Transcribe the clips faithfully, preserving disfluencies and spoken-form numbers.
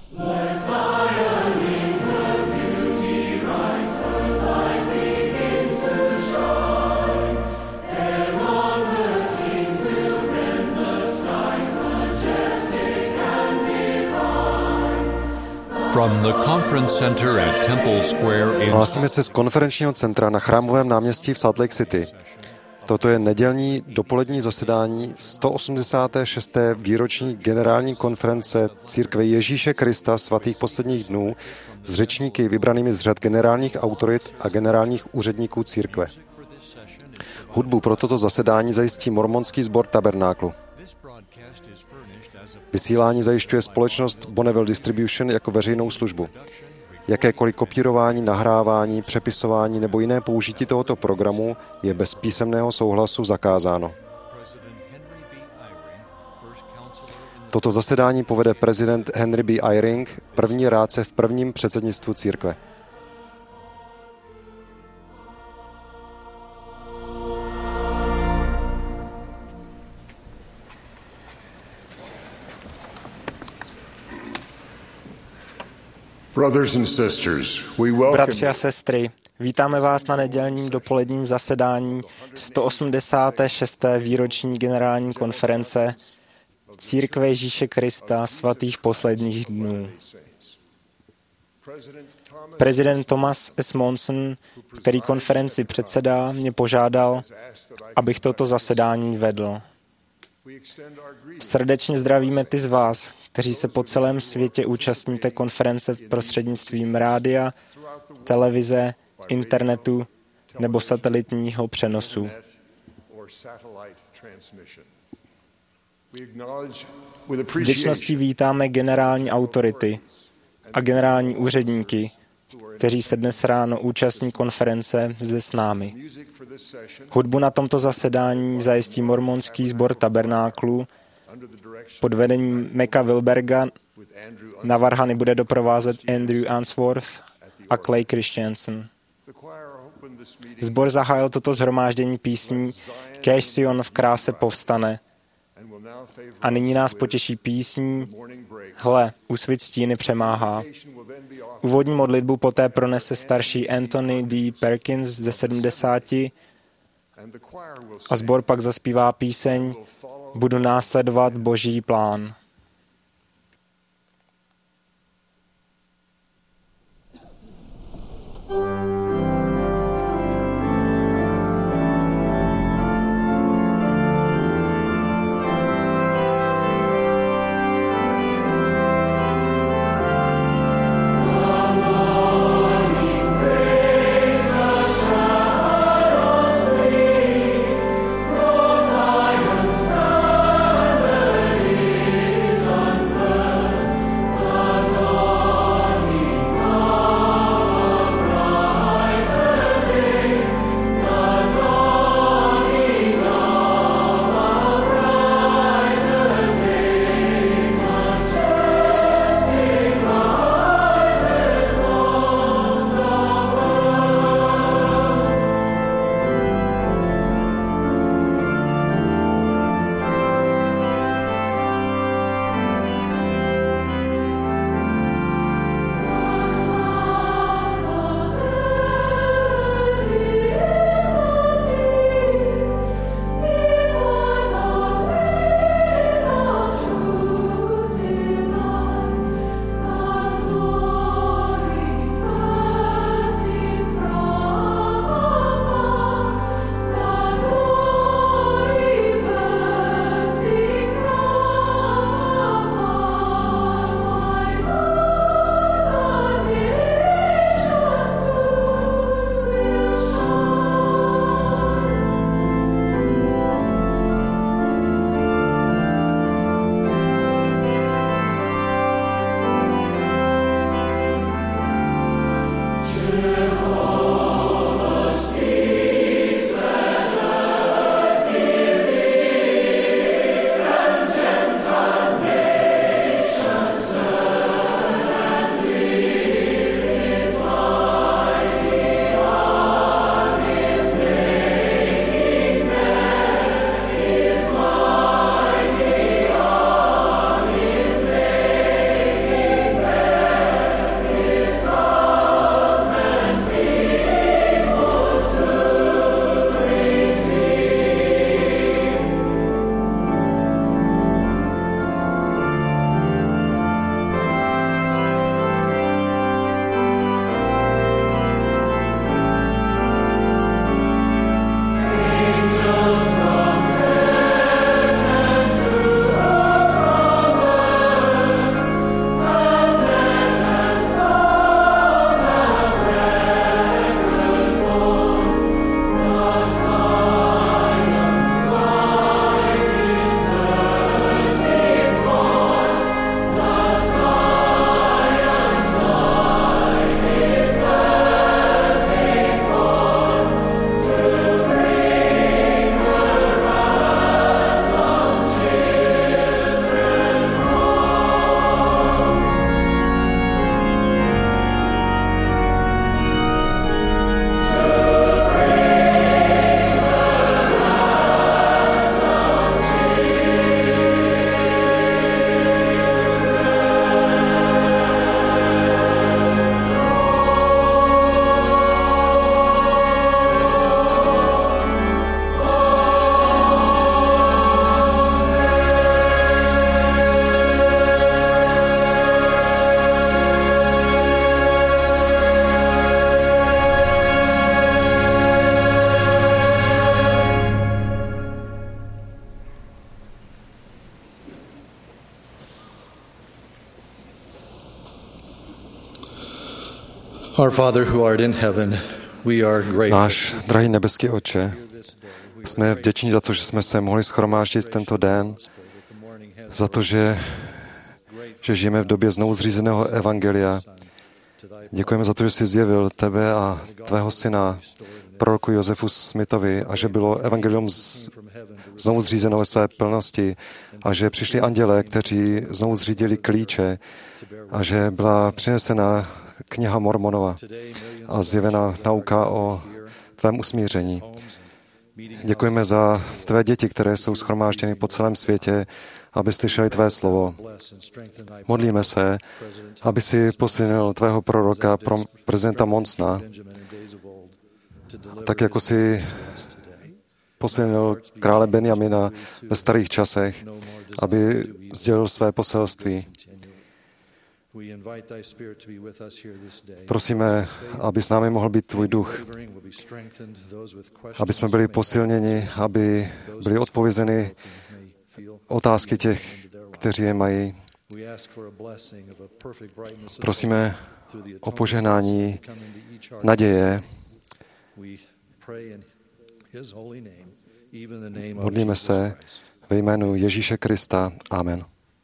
From the conference center at Temple Square in... Hlásíme se z konferenčního centra na Chrámovém náměstí v Salt Lake City. Toto je nedělní dopolední zasedání sto osmdesáté šesté výroční generální konference Církve Ježíše Krista svatých posledních dnů s řečníky vybranými z řad generálních autorit a generálních úředníků církve. Hudbu pro toto zasedání zajistí mormonský sbor Tabernáklu. Vysílání zajišťuje společnost Bonneville Distribution jako veřejnou službu. Jakékoliv kopírování, nahrávání, přepisování nebo jiné použití tohoto programu je bez písemného souhlasu zakázáno. Toto zasedání povede prezident Henry B. Eyring, první rádce v prvním předsednictvu církve. Bratři a sestry, vítáme vás na nedělním dopoledním zasedání sto osmdesáté šesté výroční generální konference Církve Ježíše Krista svatých posledních dnů. Prezident Thomas S. Monson, který konferenci předsedá, mě požádal, abych toto zasedání vedl. Srdečně zdravíme ty z vás, kteří se po celém světě účastníte konference prostřednictvím rádia, televize, internetu nebo satelitního přenosu. S vděčností vítáme generální autority a generální úředníky, kteří se dnes ráno účastní konference zde s námi. Hudbu na tomto zasedání zajistí mormonský sbor Tabernáklu pod vedením Meka Wilberga. Na varhany bude doprovázet Andrew Answorth a Clay Christensen. Sbor zahájil toto shromáždění písní Kéž Sion v kráse povstane. A nyní nás potěší písní Hle, úsvit stíny přemáhá. Úvodní modlitbu poté pronese starší Anthony D. Perkins ze sedmdesáti a sbor pak zaspívá píseň Budu následovat Boží plán. Zion standeth, Our Father who art in heaven, we are grateful. Náš drahý nebeský Otče, jsme vděční za to, že jsme se mohli shromáždit tento den, za to, že, že žijeme v době znovu zřízeného evangelia. Děkujeme za to, že jsi zjevil tebe a tvého syna, proroku Josefu Smithovi, a že bylo evangelium z, znovu zřízeno ve své plnosti a že přišli andělé, kteří znovu zřídili klíče a že byla přinesena kniha Mormonova a zjevena nauka o tvém usmíření. Děkujeme za tvé děti, které jsou shromážděny po celém světě, aby slyšeli tvé slovo. Modlíme se, aby si posilnil tvého proroka, pro prezidenta Monsona, tak jako si posilnil krále Benjamina ve starých časech, aby sdělil své poselství. Prosíme, aby s námi mohl být tvůj duch, aby jsme byli posilněni, aby byly odpovězeny otázky těch, kteří je mají. Prosíme o požehnání naděje. Modlíme se ve jménu Ježíše Krista. Amen.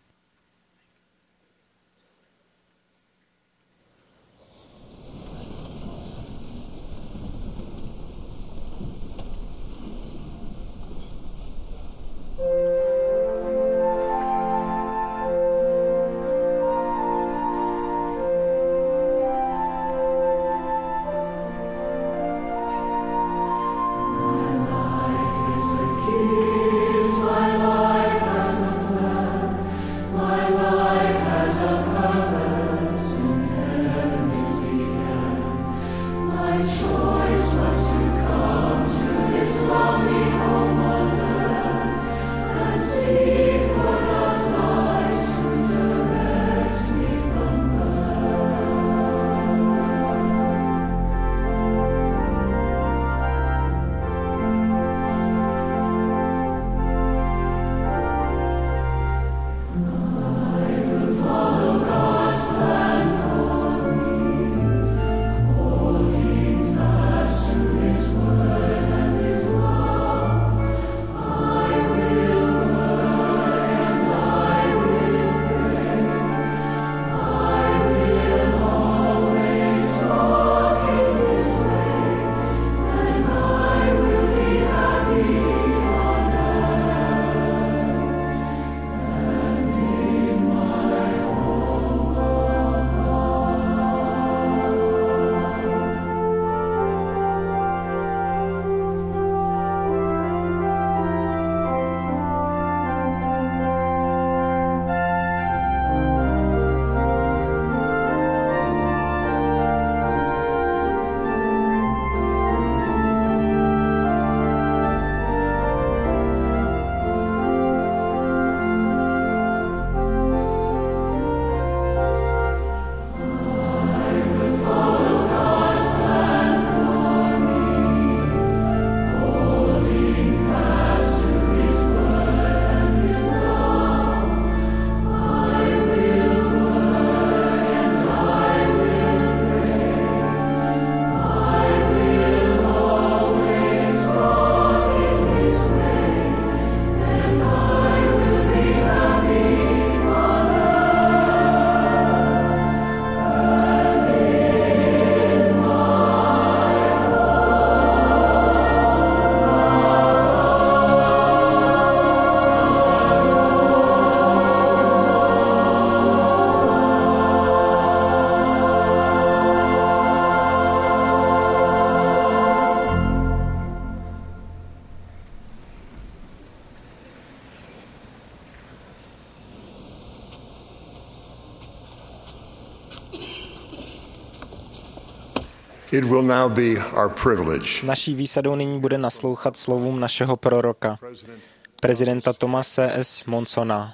It will now be our privilege. Naší výsadou nyní bude naslouchat slovům našeho proroka, prezidenta Thomase S. Monsona.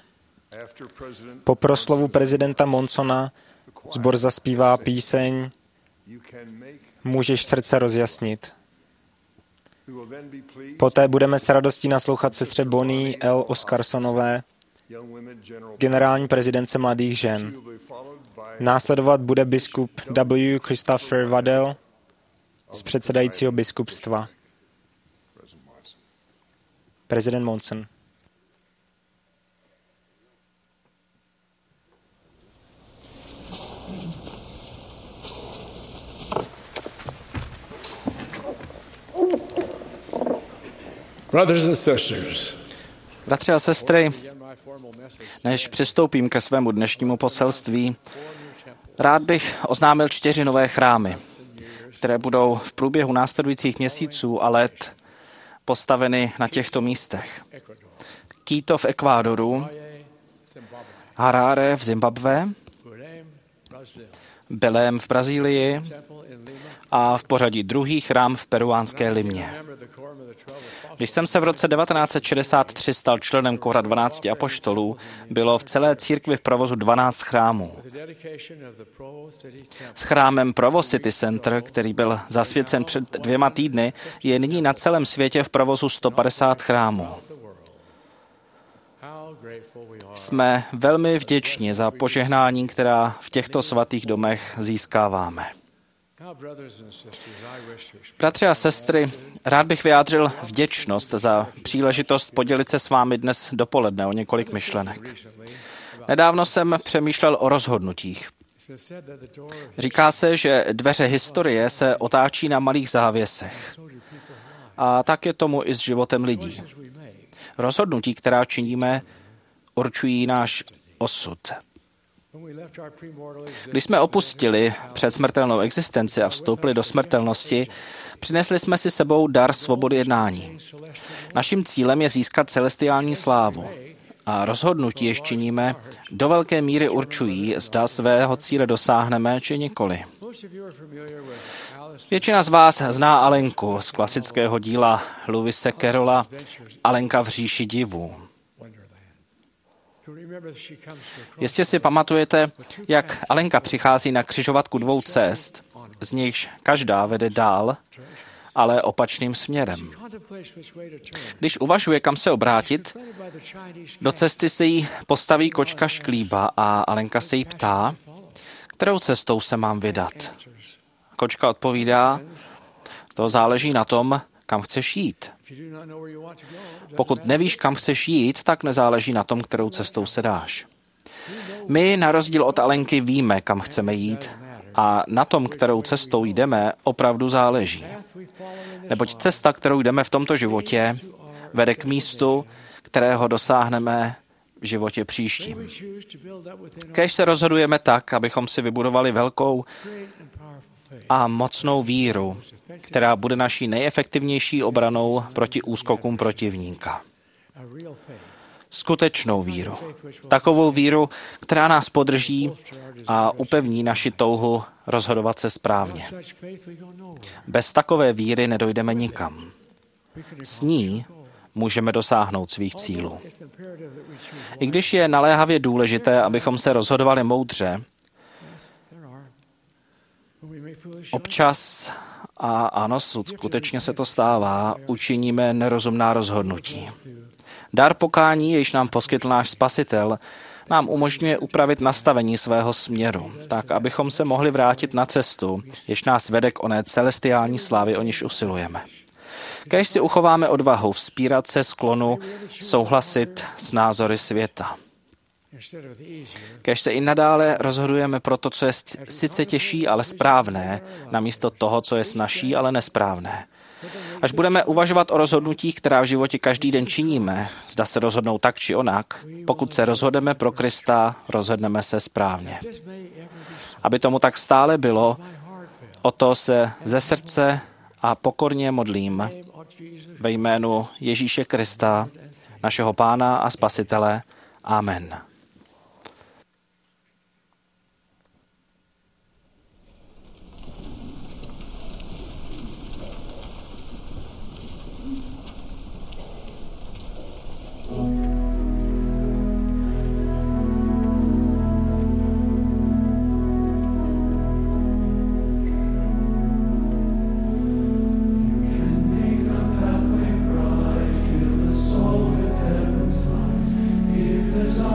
Po proslovu prezidenta Monsona sbor zaspívá píseň Můžeš srdce rozjasnit. Poté budeme s radostí naslouchat sestře Bonnie L. Oscarsonové generální prezidence mladých žen. Následovat bude biskup W. Christopher Waddell z předsedajícího biskupstva. Prezident Monson. Brothers and sisters, Bratři a sestry, než přistoupím ke svému dnešnímu poselství, rád bych oznámil čtyři nové chrámy, které budou v průběhu následujících měsíců a let postaveny na těchto místech. Quito v Ekvádoru, Harare v Zimbabwe, Belém v Brazílii a v pořadí druhý chrám v peruánské Limě. Když jsem se v roce devatenáct set šedesát tři stal členem kora dvanácti apoštolů, bylo v celé církvi v provozu dvanáct chrámů. S chrámem Provo City Center, který byl zasvěcen před dvěma týdny, je nyní na celém světě v provozu sto padesát chrámů. Jsme velmi vděční za požehnání, která v těchto svatých domech získáváme. Bratři a sestry, rád bych vyjádřil vděčnost za příležitost podělit se s vámi dnes dopoledne o několik myšlenek. Nedávno jsem přemýšlel o rozhodnutích. Říká se, že dveře historie se otáčí na malých závěsech. A tak je tomu i s životem lidí. Rozhodnutí, která činíme, určují náš osud. Když jsme opustili předsmrtelnou existenci a vstoupili do smrtelnosti, přinesli jsme si sebou dar svobody jednání. Naším cílem je získat celestiální slávu. A rozhodnutí, jež činíme, do velké míry určují, zda svého cíle dosáhneme, či nikoli. Většina z vás zná Alenku z klasického díla Lewise Carrolla Alenka v říši divů. Jistě si pamatujete, jak Alenka přichází na křižovatku dvou cest, z nichž každá vede dál, ale opačným směrem. Když uvažuje, kam se obrátit, do cesty se jí postaví kočka šklíba a Alenka se jí ptá, kterou cestou se mám vydat. Kočka odpovídá, to záleží na tom, kam chceš jít. Pokud nevíš, kam chceš jít, tak nezáleží na tom, kterou cestou se dáš. My, na rozdíl od Alenky, víme, kam chceme jít a na tom, kterou cestou jdeme, opravdu záleží. Neboť cesta, kterou jdeme v tomto životě, vede k místu, kterého dosáhneme v životě příštím. Kéž se rozhodujeme tak, abychom si vybudovali velkou a mocnou víru, která bude naší nejefektivnější obranou proti úskokům protivníka. Skutečnou víru. Takovou víru, která nás podrží a upevní naši touhu rozhodovat se správně. Bez takové víry nedojdeme nikam. S ní můžeme dosáhnout svých cílů. I když je naléhavě důležité, abychom se rozhodovali moudře, občas, a ano, skutečně se to stává, učiníme nerozumná rozhodnutí. Dar pokání, jež nám poskytl náš Spasitel, nám umožňuje upravit nastavení svého směru, tak, abychom se mohli vrátit na cestu, jež nás vede k oné celestiální slávě, o níž usilujeme. Kéž si uchováme odvahu vzpírat se sklonu, souhlasit s názory světa. Kéž se i nadále rozhodujeme pro to, co je sice těžší, ale správné, namísto toho, co je snazší, ale nesprávné. Až budeme uvažovat o rozhodnutích, která v životě každý den činíme, zda se rozhodnou tak či onak, pokud se rozhodneme pro Krista, rozhodneme se správně. Aby tomu tak stále bylo, o to se ze srdce a pokorně modlím ve jménu Ježíše Krista, našeho Pána a Spasitele. Amen. The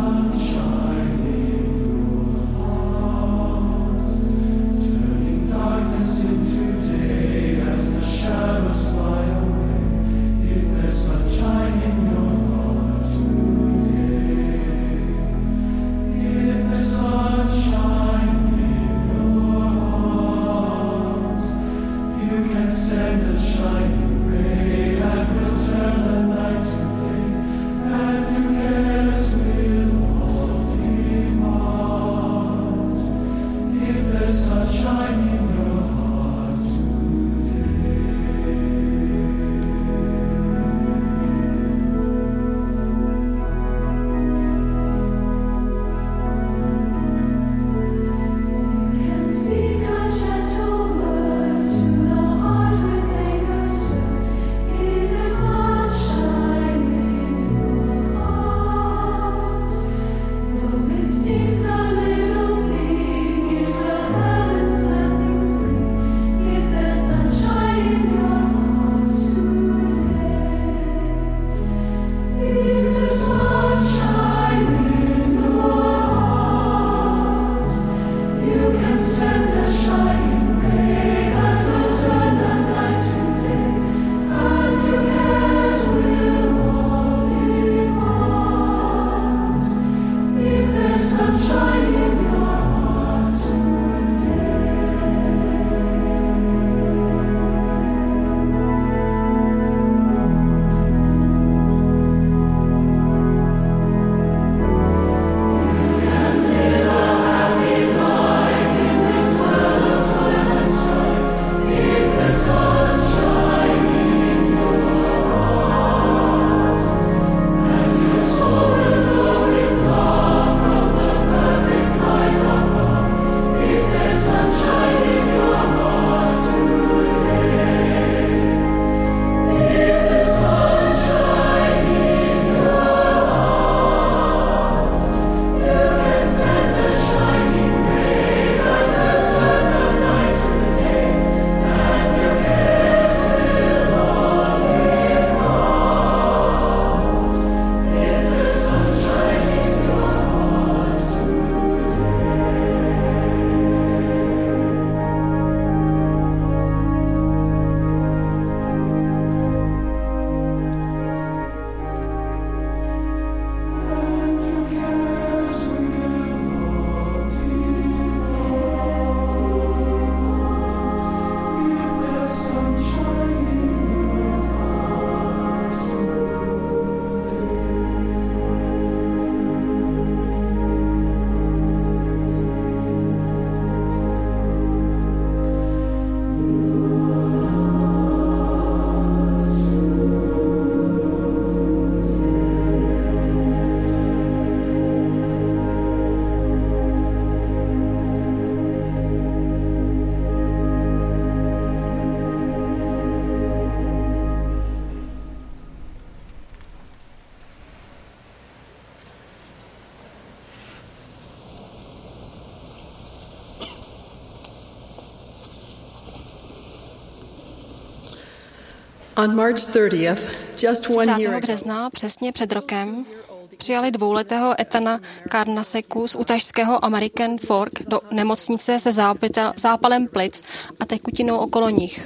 On March thirtieth, just one year třicátého března, přesně před rokem, přijali dvouletého Ethana Karnaseku z utašského American Fork do nemocnice se zápitel, zápalem plic a tekutinou okolo nich.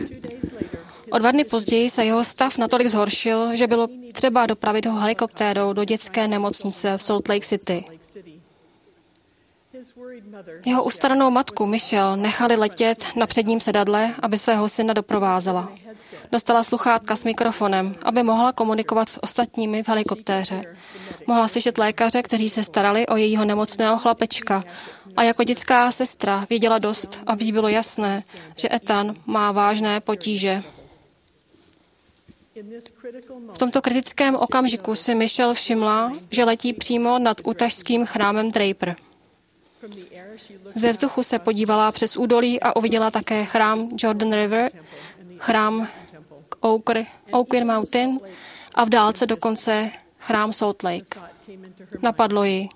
O dva dny později se jeho stav natolik zhoršil, že bylo třeba dopravit ho helikoptérou do dětské nemocnice v Salt Lake City. Jeho ustaranou matku Michelle nechali letět na předním sedadle, aby svého syna doprovázela. Dostala sluchátka s mikrofonem, aby mohla komunikovat s ostatními v helikoptéře. Mohla slyšet lékaře, kteří se starali o jejího nemocného chlapečka. A jako dětská sestra věděla dost, aby jí bylo jasné, že Ethan má vážné potíže. V tomto kritickém okamžiku si Michelle všimla, že letí přímo nad utašským chrámem Draper. Ze vzduchu se podívala přes údolí a uviděla také chrám Jordan River, chrám Oquirrh Mountain a v dálce dokonce chrám Salt Lake. Napadlo ji.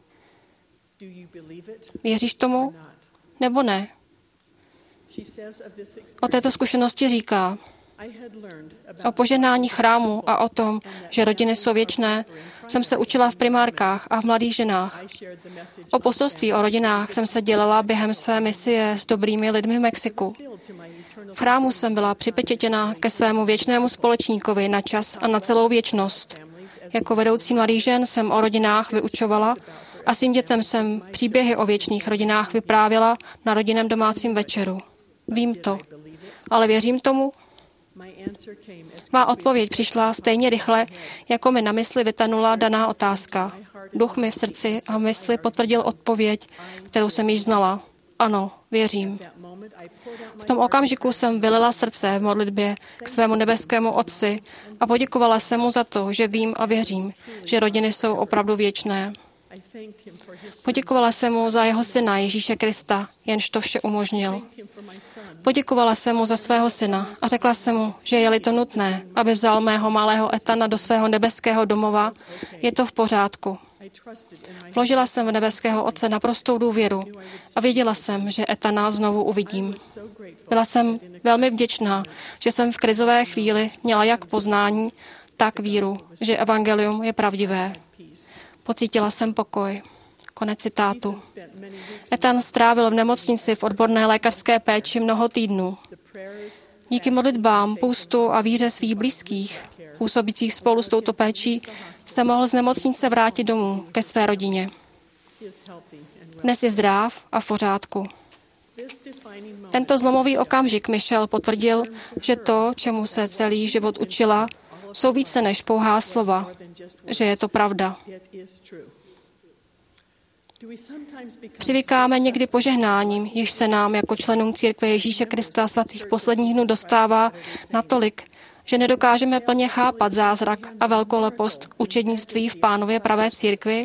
Věříš tomu? Nebo ne? O této zkušenosti říká: o požehnání chrámu a o tom, že rodiny jsou věčné, jsem se učila v primárkách a v mladých ženách. O poselství o rodinách jsem se dělala během své misie s dobrými lidmi v Mexiku. V chrámu jsem byla připečetěna ke svému věčnému společníkovi na čas a na celou věčnost. Jako vedoucí mladých žen jsem o rodinách vyučovala a svým dětem jsem příběhy o věčných rodinách vyprávěla na rodinném domácím večeru. Vím to, ale věřím tomu? Má odpověď přišla stejně rychle, jako mi na mysli vytanula daná otázka. Duch mi v srdci a v mysli potvrdil odpověď, kterou jsem již znala. Ano, věřím. V tom okamžiku jsem vylila srdce v modlitbě k svému nebeskému Otci a poděkovala jsem mu za to, že vím a věřím, že rodiny jsou opravdu věčné. Poděkovala jsem mu za jeho syna Ježíše Krista, jenž to vše umožnil. Poděkovala jsem mu za svého syna a řekla jsem mu, že je-li to nutné, aby vzal mého malého Ethana do svého nebeského domova, je to v pořádku. Vložila jsem v nebeského Otce naprostou důvěru a věděla jsem, že Ethana znovu uvidím. Byla jsem velmi vděčná, že jsem v krizové chvíli měla jak poznání, tak víru, že evangelium je pravdivé. Pocítila jsem pokoj. Konec citátu. Ethan strávil v nemocnici v odborné lékařské péči mnoho týdnů. Díky modlitbám, půstu a víře svých blízkých, působících spolu s touto péčí, se mohl z nemocnice vrátit domů ke své rodině. Dnes je zdrav a v pořádku. Tento zlomový okamžik Michelle potvrdil, že to, čemu se celý život učila, jsou více než pouhá slova, že je to pravda. Přivykáme někdy požehnáním, již se nám jako členům církve Ježíše Krista svatých posledních dnů dostává natolik, že nedokážeme plně chápat zázrak a velkolepost učednictví v Pánově pravé církvi?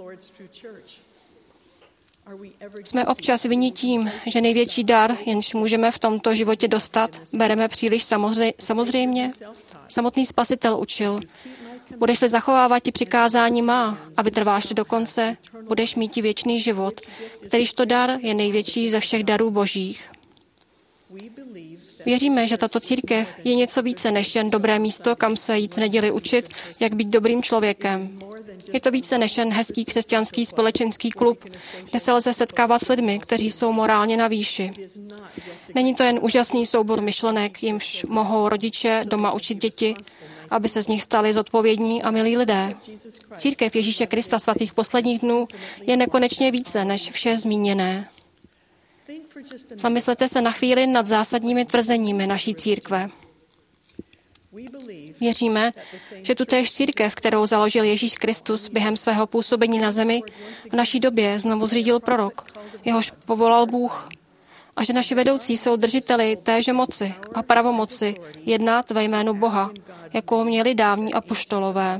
Jsme občas vinni tím, že největší dar, jenž můžeme v tomto životě dostat, bereme příliš samozřejmě? Samotný Spasitel učil: budeš-li zachovávat ti přikázání má a vytrváš do konce, budeš mít ti věčný život, kterýž to dar je největší ze všech darů božích. Věříme, že tato církev je něco více než jen dobré místo, kam se jít v neděli učit, jak být dobrým člověkem. Je to více než jen hezký křesťanský společenský klub, kde se lze setkávat s lidmi, kteří jsou morálně na výši. Není to jen úžasný soubor myšlenek, jimž mohou rodiče doma učit děti, aby se z nich stali zodpovědní a milí lidé. Církev Ježíše Krista svatých posledních dnů je nekonečně více než vše zmíněné. Zamyslete se na chvíli nad zásadními tvrzeními naší církve. Věříme, že tutéž církev, kterou založil Ježíš Kristus během svého působení na zemi, v naší době znovu zřídil prorok, jehož povolal Bůh, a že naši vedoucí jsou držiteli téže moci a pravomoci jednat ve jménu Boha, jakou měli dávní apoštolové.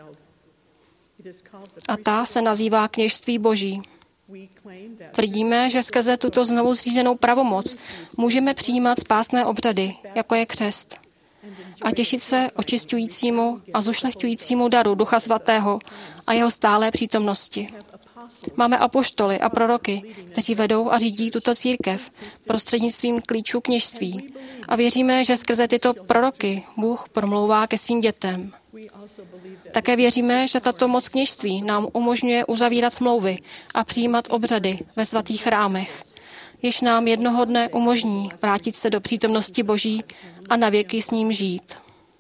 A ta se nazývá kněžství Boží. Tvrdíme, že skrze tuto znovu zřízenou pravomoc můžeme přijímat spásné obřady, jako je křest, a těšit se očišťujícímu a zušlechťujícímu daru Ducha Svatého a jeho stálé přítomnosti. Máme apoštoly a proroky, kteří vedou a řídí tuto církev prostřednictvím klíčů kněžství. A věříme, že skrze tyto proroky Bůh promlouvá ke svým dětem. Také věříme, že tato moc kněžství nám umožňuje uzavírat smlouvy a přijímat obřady ve svatých chrámech, jež nám jednoho dne umožní vrátit se do přítomnosti Boží a navěky s ním žít.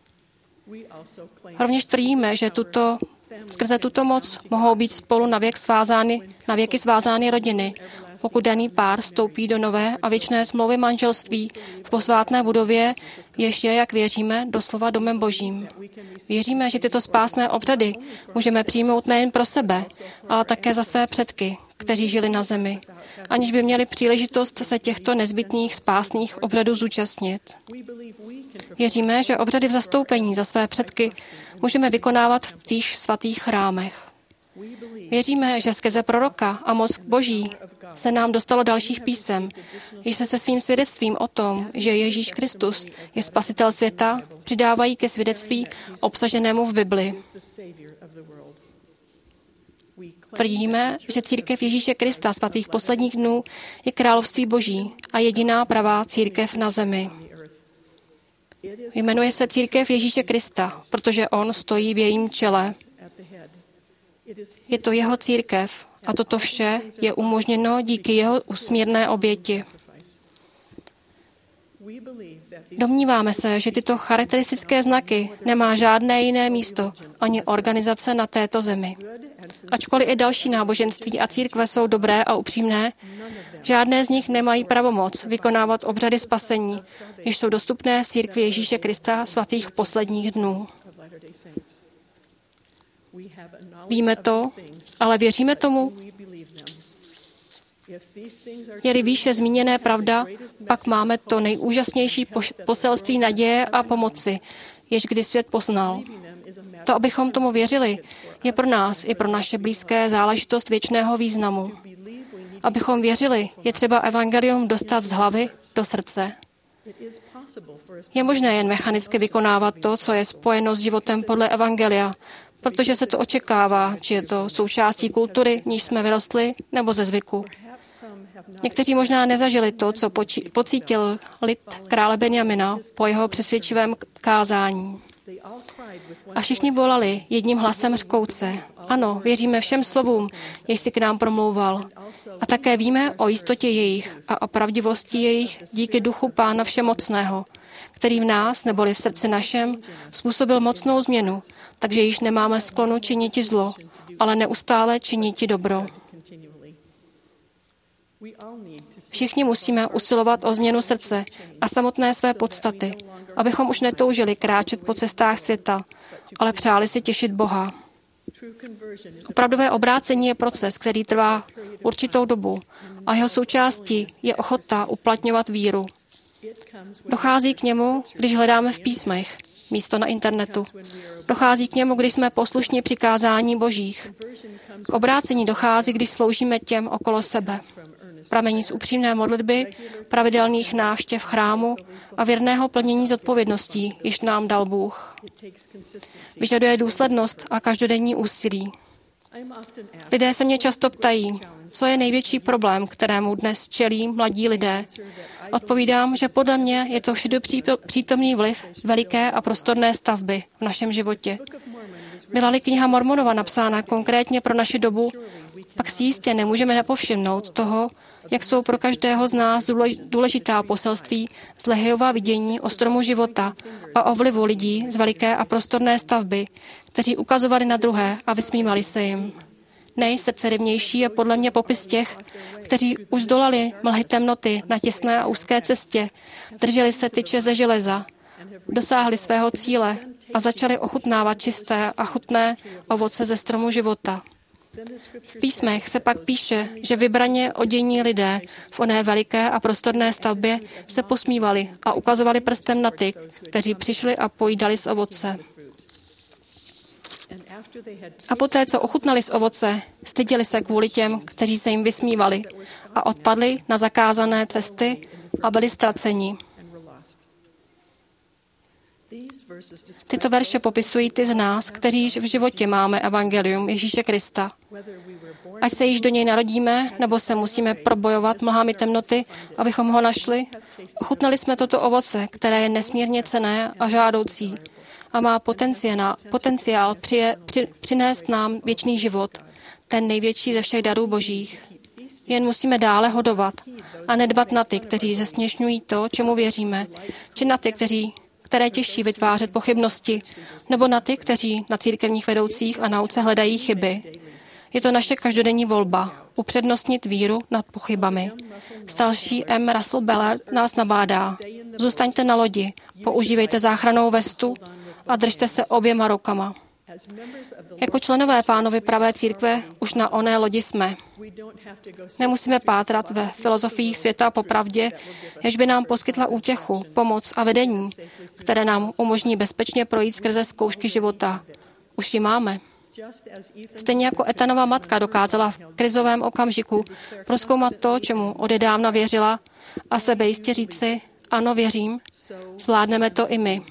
Rovněž tvrdíme, že tuto, skrze tuto moc mohou být spolu navěk svázány, navěky svázány rodiny, pokud daný pár vstoupí do nové a věčné smlouvy manželství v posvátné budově, jež je, jak věříme, doslova domem Božím. Věříme, že tyto spásné obřady můžeme přijmout nejen pro sebe, ale také za své předky, kteří žili na zemi, aniž by měli příležitost se těchto nezbytných spásných obřadů zúčastnit. Věříme, že obřady v zastoupení za své předky můžeme vykonávat v týž svatých chrámech. Věříme, že skrze proroka a moc Boží se nám dostalo dalších písem, jež se se svým svědectvím o tom, že Ježíš Kristus je spasitel světa, přidávají ke svědectví obsaženému v Bibli. Tvrdíme, že církev Ježíše Krista svatých posledních dnů je království Boží a jediná pravá církev na zemi. Jmenuje se církev Ježíše Krista, protože on stojí v jejím čele. Je to jeho církev a toto vše je umožněno díky jeho usmírné oběti. Domníváme se, že tyto charakteristické znaky nemá žádné jiné místo ani organizace na této zemi. Ačkoliv i další náboženství a církve jsou dobré a upřímné, žádné z nich nemají pravomoc vykonávat obřady spasení, jež jsou dostupné v církvi Ježíše Krista svatých posledních dnů. Víme to, ale věříme tomu? Je-li výše zmíněné pravda, pak máme to nejúžasnější poselství naděje a pomoci, jež kdy svět poznal. To, abychom tomu věřili, je pro nás i pro naše blízké záležitost věčného významu. Abychom věřili, je třeba evangelium dostat z hlavy do srdce. Je možné jen mechanicky vykonávat to, co je spojeno s životem podle evangelia, protože se to očekává, či je to součástí kultury, níž jsme vyrostli, nebo ze zvyku. Někteří možná nezažili to, co poči- pocítil lid krále Benjamina po jeho přesvědčivém kázání. A všichni volali jedním hlasem řkouce. Ano, věříme všem slovům, jež si k nám promlouval. A také víme o jistotě jejich a o pravdivosti jejich díky duchu Pána Všemocného, který v nás, neboli v srdci našem, způsobil mocnou změnu, takže již nemáme sklonu činiti zlo, ale neustále činiti dobro. Všichni musíme usilovat o změnu srdce a samotné své podstaty, abychom už netoužili kráčet po cestách světa, ale přáli si těšit Boha. Opravdové obrácení je proces, který trvá určitou dobu a jeho součástí je ochota uplatňovat víru. Dochází k němu, když hledáme v písmech, místo na internetu. Dochází k němu, když jsme poslušní přikázání Božích. K obrácení dochází, když sloužíme těm okolo sebe. Pramení z upřímné modlitby, pravidelných návštěv chrámu a věrného plnění zodpovědností, již nám dal Bůh. Vyžaduje důslednost a každodenní úsilí. Lidé se mě často ptají, co je největší problém, kterému dnes čelí mladí lidé. Odpovídám, že podle mě je to všude přítomný vliv veliké a prostorné stavby v našem životě. Byla-li kniha Mormonova napsána konkrétně pro naši dobu, pak si jistě nemůžeme nepovšimnout toho, jak jsou pro každého z nás důležitá poselství z Lehiova vidění o stromu života a o vlivu lidí z veliké a prostorné stavby, kteří ukazovali na druhé a vysmívali se jim. Nejsrdcerivnější je podle mě popis těch, kteří už zdolali mlhy temnoty na těsné a úzké cestě, drželi se tyče ze železa, dosáhli svého cíle a začali ochutnávat čisté a chutné ovoce ze stromu života. V písmech se pak píše, že vybraně odění lidé v oné veliké a prostorné stavbě se posmívali a ukazovali prstem na ty, kteří přišli a pojídali z ovoce. A poté, co ochutnali z ovoce, styděli se kvůli těm, kteří se jim vysmívali a odpadli na zakázané cesty a byli ztraceni. Tyto verše popisují ty z nás, kteří již v životě máme evangelium Ježíše Krista. Ať se již do něj narodíme, nebo se musíme probojovat mlhami temnoty, abychom ho našli, ochutnali jsme toto ovoce, které je nesmírně cenné a žádoucí a má potenciál, potenciál přije, při, přinést nám věčný život, ten největší ze všech darů božích. Jen musíme dále hodovat a nedbat na ty, kteří zesměšňují to, čemu věříme, či na ty, kteří které těší vytvářet pochybnosti, nebo na ty, kteří na církevních vedoucích a nauce hledají chyby. Je to naše každodenní volba, upřednostnit víru nad pochybami. Starší M. Russell Ballard nás nabádá. Zůstaňte na lodi, používejte záchrannou vestu a držte se oběma rukama. Jako členové Pánovy pravé církve už na oné lodi jsme. Nemusíme pátrat ve filozofiích světa po pravdě, jež by nám poskytla útěchu, pomoc a vedení, které nám umožní bezpečně projít skrze zkoušky života. Už ji máme. Stejně jako Ethanova matka dokázala v krizovém okamžiku prozkoumat to, čemu odedávna věřila a sebejistě říci, ano, věřím, zvládneme to i my.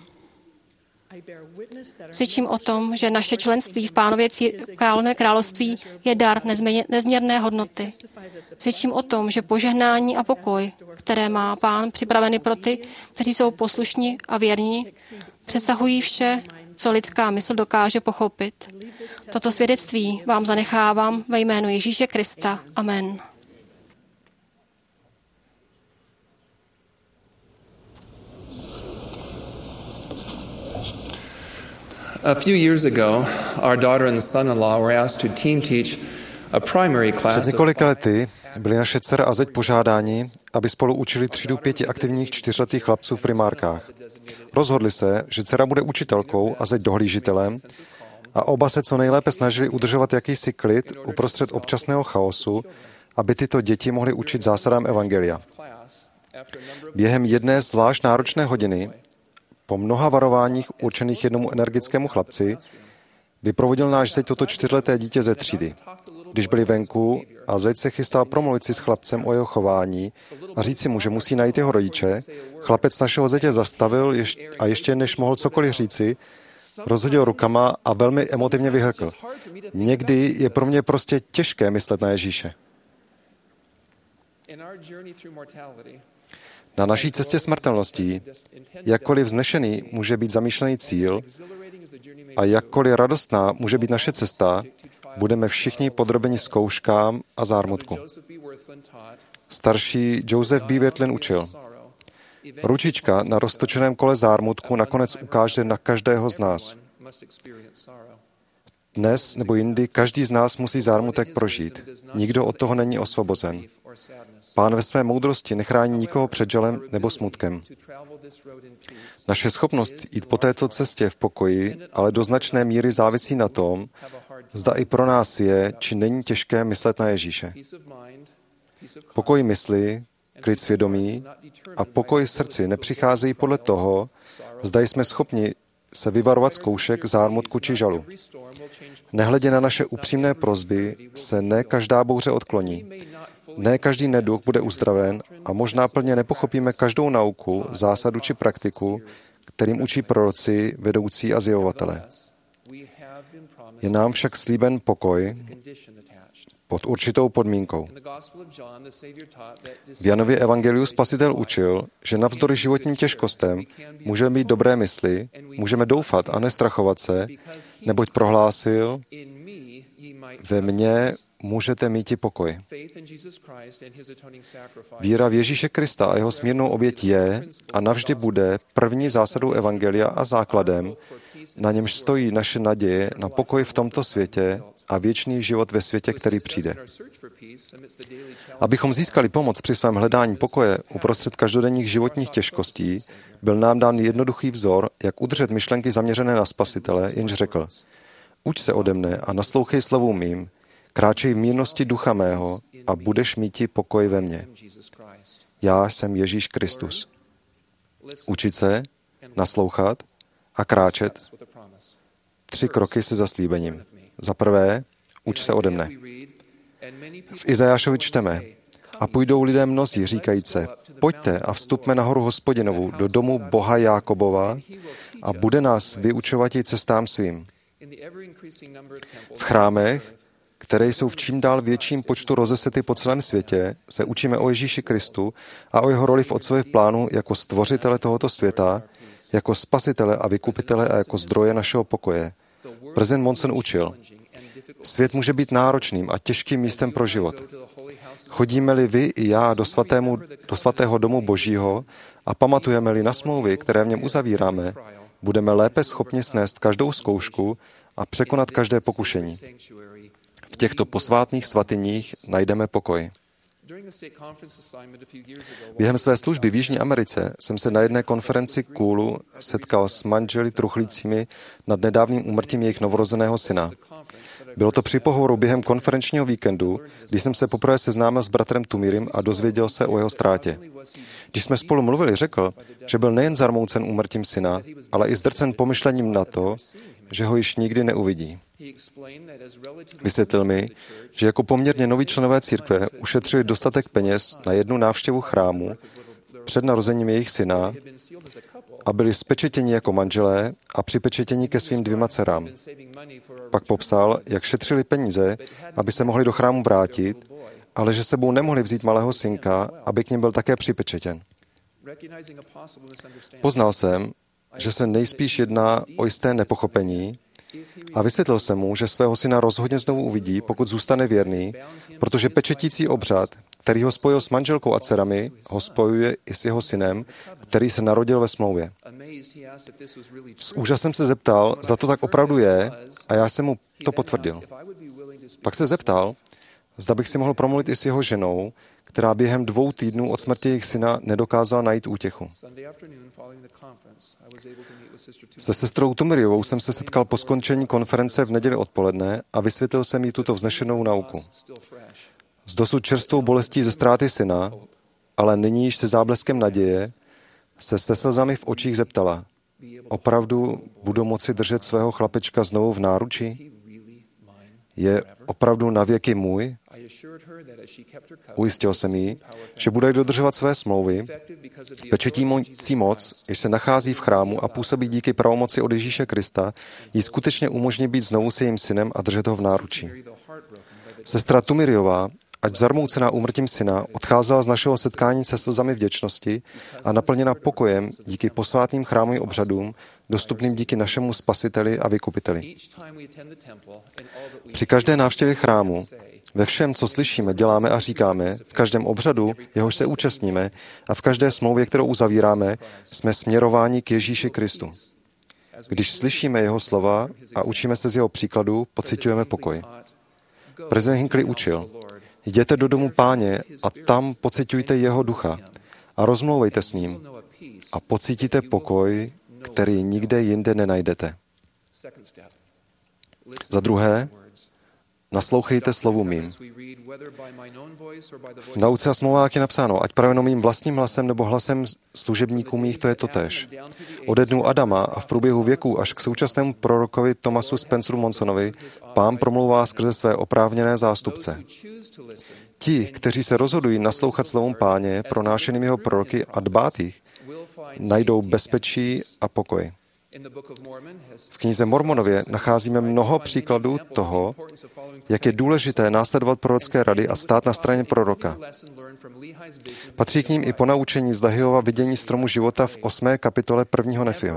Svědčím o tom, že naše členství v Pánově královné království je dar nezměrné hodnoty. Svědčím o tom, že požehnání a pokoj, které má Pán připraveny pro ty, kteří jsou poslušní a věrní, přesahují vše, co lidská mysl dokáže pochopit. Toto svědectví vám zanechávám ve jménu Ježíše Krista. Amen. A few years ago, our daughter and son-in-law were asked to team teach a primary class. Před několika lety byli naše dcera a zeď požádáni, aby spolu učili třídu pěti aktivních čtyřletých chlapců v primárkách. Rozhodli se, že dcera bude učitelkou a zeď dohlížitelem a oba se co nejlépe snažili udržovat jakýsi klid uprostřed občasného chaosu, aby tyto děti mohly učit zásadám evangelia. Během jedné zvlášť náročné hodiny, po mnoha varováních určených jednomu energickému chlapci, vyprovodil náš zeď toto čtyřleté dítě ze třídy. Když byli venku a zeď se chystal promluvit si s chlapcem o jeho chování a říci mu, že musí najít jeho rodiče, chlapec našeho zetě zastavil a ještě než mohl cokoliv říci, Rozhodil rukama a velmi emotivně vyhrkl. Někdy je pro mě prostě těžké myslet na Ježíše. Na naší cestě smrtelností, jakkoliv vznešený může být zamýšlený cíl a jakkoliv radostná může být naše cesta, budeme všichni podrobeni zkouškám a zármutku. Starší Joseph B. Wirthlin učil, ručička na roztočeném kole zármutku nakonec ukáže na každého z nás. Dnes nebo jindy každý z nás musí zármutek prožít. Nikdo od toho není osvobozen. Pán ve své moudrosti nechrání nikoho před žalem nebo smutkem. Naše schopnost jít po této cestě v pokoji, ale do značné míry závisí na tom, zda i pro nás je, či není těžké myslet na Ježíše. Pokoj mysli, klid svědomí a pokoj v srdci nepřicházejí podle toho, zda jsme schopni se vyvarovat zkoušek, zármutku či žalu. Nehledě na naše upřímné prosby se ne každá bouře odkloní. Ne každý neduch bude uzdraven a možná plně nepochopíme každou nauku, zásadu či praktiku, kterým učí proroci, vedoucí a zjevovatelé. Je nám však slíben pokoj pod určitou podmínkou. V Janově evangeliu Spasitel učil, že navzdory životním těžkostem můžeme mít dobré mysli, můžeme doufat a nestrachovat se, neboť prohlásil, ve mně můžete mít i pokoj. Víra v Ježíše Krista a jeho smírnou oběť je a navždy bude první zásadou evangelia a základem, na němž stojí naše naděje na pokoj v tomto světě a věčný život ve světě, který přijde. Abychom získali pomoc při svém hledání pokoje uprostřed každodenních životních těžkostí, byl nám dán jednoduchý vzor, jak udržet myšlenky zaměřené na Spasitele, jenž řekl, uč se ode mne a naslouchej slovům mým, kráčej v mírnosti ducha mého a budeš míti pokoj ve mně. Já jsem Ježíš Kristus. Učit se, naslouchat a kráčet. Tři kroky se zaslíbením. Za prvé, uč se ode mne. V Izajášovi čteme, a půjdou lidé mnozí, říkajíce, pojďte a vstupme nahoru Hospodinovu, do domu Boha Jákobova a bude nás vyučovat i cestám svým. V chrámech, které jsou v čím dál větším počtu rozesety po celém světě, se učíme o Ježíši Kristu a o jeho roli v Otcově plánu jako stvořitele tohoto světa, jako spasitele a vykupitele a jako zdroje našeho pokoje. Prezident Monson učil, svět může být náročným a těžkým místem pro život. Chodíme-li vy i já do, svatému, do svatého domu Božího a pamatujeme-li na smlouvy, které v něm uzavíráme, budeme lépe schopni snést každou zkoušku a překonat každé pokušení. V těchto posvátných svatyních najdeme pokoj. Během své služby v Jižní Americe jsem se na jedné konferenci Kůlu setkal s manželi truchlícími nad nedávným úmrtím jejich novorozeného syna. Bylo to při pohovoru během konferenčního víkendu, kdy jsem se poprvé seznámil s bratrem Tumirem a dozvěděl se o jeho ztrátě. Když jsme spolu mluvili, řekl, že byl nejen zarmoucen úmrtím syna, ale i zdrcen pomyšlením na to, že ho již nikdy neuvidí. Vysvětlil mi, že jako poměrně noví členové církve ušetřili dostatek peněz na jednu návštěvu chrámu před narozením jejich syna a byli spečetěni jako manželé a připečetěni ke svým dvěma dcerám. Pak popsal, jak šetřili peníze, aby se mohli do chrámu vrátit, ale že sebou nemohli vzít malého synka, aby k ním byl také připečetěn. Poznal jsem, že se nejspíš jedná o jisté nepochopení a vysvětlil jsem mu, že svého syna rozhodně znovu uvidí, pokud zůstane věrný, protože pečetící obřad, který ho spojil s manželkou a dcerami, ho spojuje i s jeho synem, který se narodil ve smlouvě. S úžasem se zeptal, zda to tak opravdu je, a já jsem mu to potvrdil. Pak se zeptal, zda bych si mohl promluvit i s jeho ženou, která během dvou týdnů od smrti jejich syna nedokázala najít útěchu. Se sestrou Tumiriovou jsem se setkal po skončení konference v neděli odpoledne a vysvětlil jsem jí tuto vznešenou nauku. S dosud čerstvou bolestí ze ztráty syna, ale nyní již se zábleskem naděje, se se slzami v očích zeptala, opravdu budu moci držet svého chlapečka znovu v náručí? je opravdu navěky můj? Ujistil jsem jí, že bude dodržovat své smlouvy, pečetící moc, jež se nachází v chrámu a působí díky pravomoci od Ježíše Krista, jí skutečně umožní být znovu s jejím synem a držet ho v náručí. Sestra Tumiriová, ať zarmoucená úmrtím syna, odcházela z našeho setkání se slzami vděčnosti a naplněna pokojem díky posvátným chrámovým obřadům, dostupným díky našemu Spasiteli a Vykupiteli. Při každé návštěvě chrámu, ve všem, co slyšíme, děláme a říkáme, v každém obřadu, jehož se účastníme, a v každé smlouvě, kterou uzavíráme, jsme směrováni k Ježíši Kristu. Když slyšíme jeho slova a učíme se z jeho příkladu, pociťujeme pokoj. Prezident Hinckley učil: jděte do domu Páně a tam pociťujte jeho ducha a rozmlouvejte s ním a pocítíte pokoj, který nikde jinde nenajdete. Za druhé, naslouchejte slovu mým. V nauce a smlouvách je napsáno, ať praveno mým vlastním hlasem nebo hlasem služebníků mých, to je totéž. Ode dnů Adama a v průběhu věků až k současnému prorokovi Thomasu Spenceru Monsonovi Pán promlouvá skrze své oprávněné zástupce. Ti, kteří se rozhodují naslouchat slovům Páně, pronášeným jeho proroky a dbát jich, najdou bezpečí a pokoj. V knize Mormonově nacházíme mnoho příkladů toho, jak je důležité následovat prorocké rady a stát na straně proroka. Patří k ním i ponaučení z Lehiova vidění stromu života v osmé kapitole prvního Nefiho.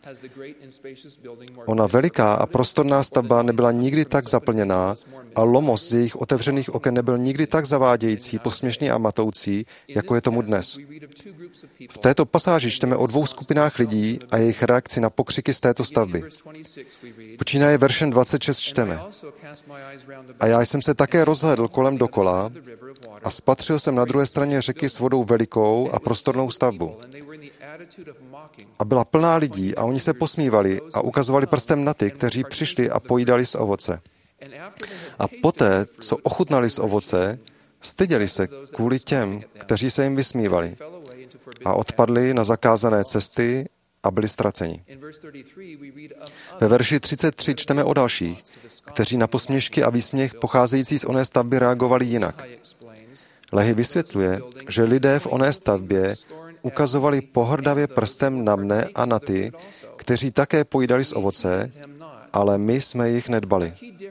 Ona veliká a prostorná stavba nebyla nikdy tak zaplněná a lomos z jejich otevřených oken nebyl nikdy tak zavádějící, posměšný a matoucí, jako je tomu dnes. V této pasáži čteme o dvou skupinách lidí a jejich reakci na pokřiky z této stavby. Počínaje veršem dvacet šest čteme: A já jsem se také rozhlédl kolem dokola a spatřil jsem na druhé straně řeky s vodou velikou a prostornou stavbu. A byla plná lidí a oni se posmívali a ukazovali prstem na ty, kteří přišli a pojídali z ovoce. A poté, co ochutnali z ovoce, styděli se kvůli těm, kteří se jim vysmívali a odpadli na zakázané cesty a byli ztraceni. Ve verši třicet tři čteme o dalších, kteří na posměšky a výsměch pocházející z oné stavby reagovali jinak. Lehi vysvětluje, že lidé v oné stavbě ukazovali pohrdavě prstem na mne a na ty, kteří také pojídali z ovoce, ale my jsme jich nedbali.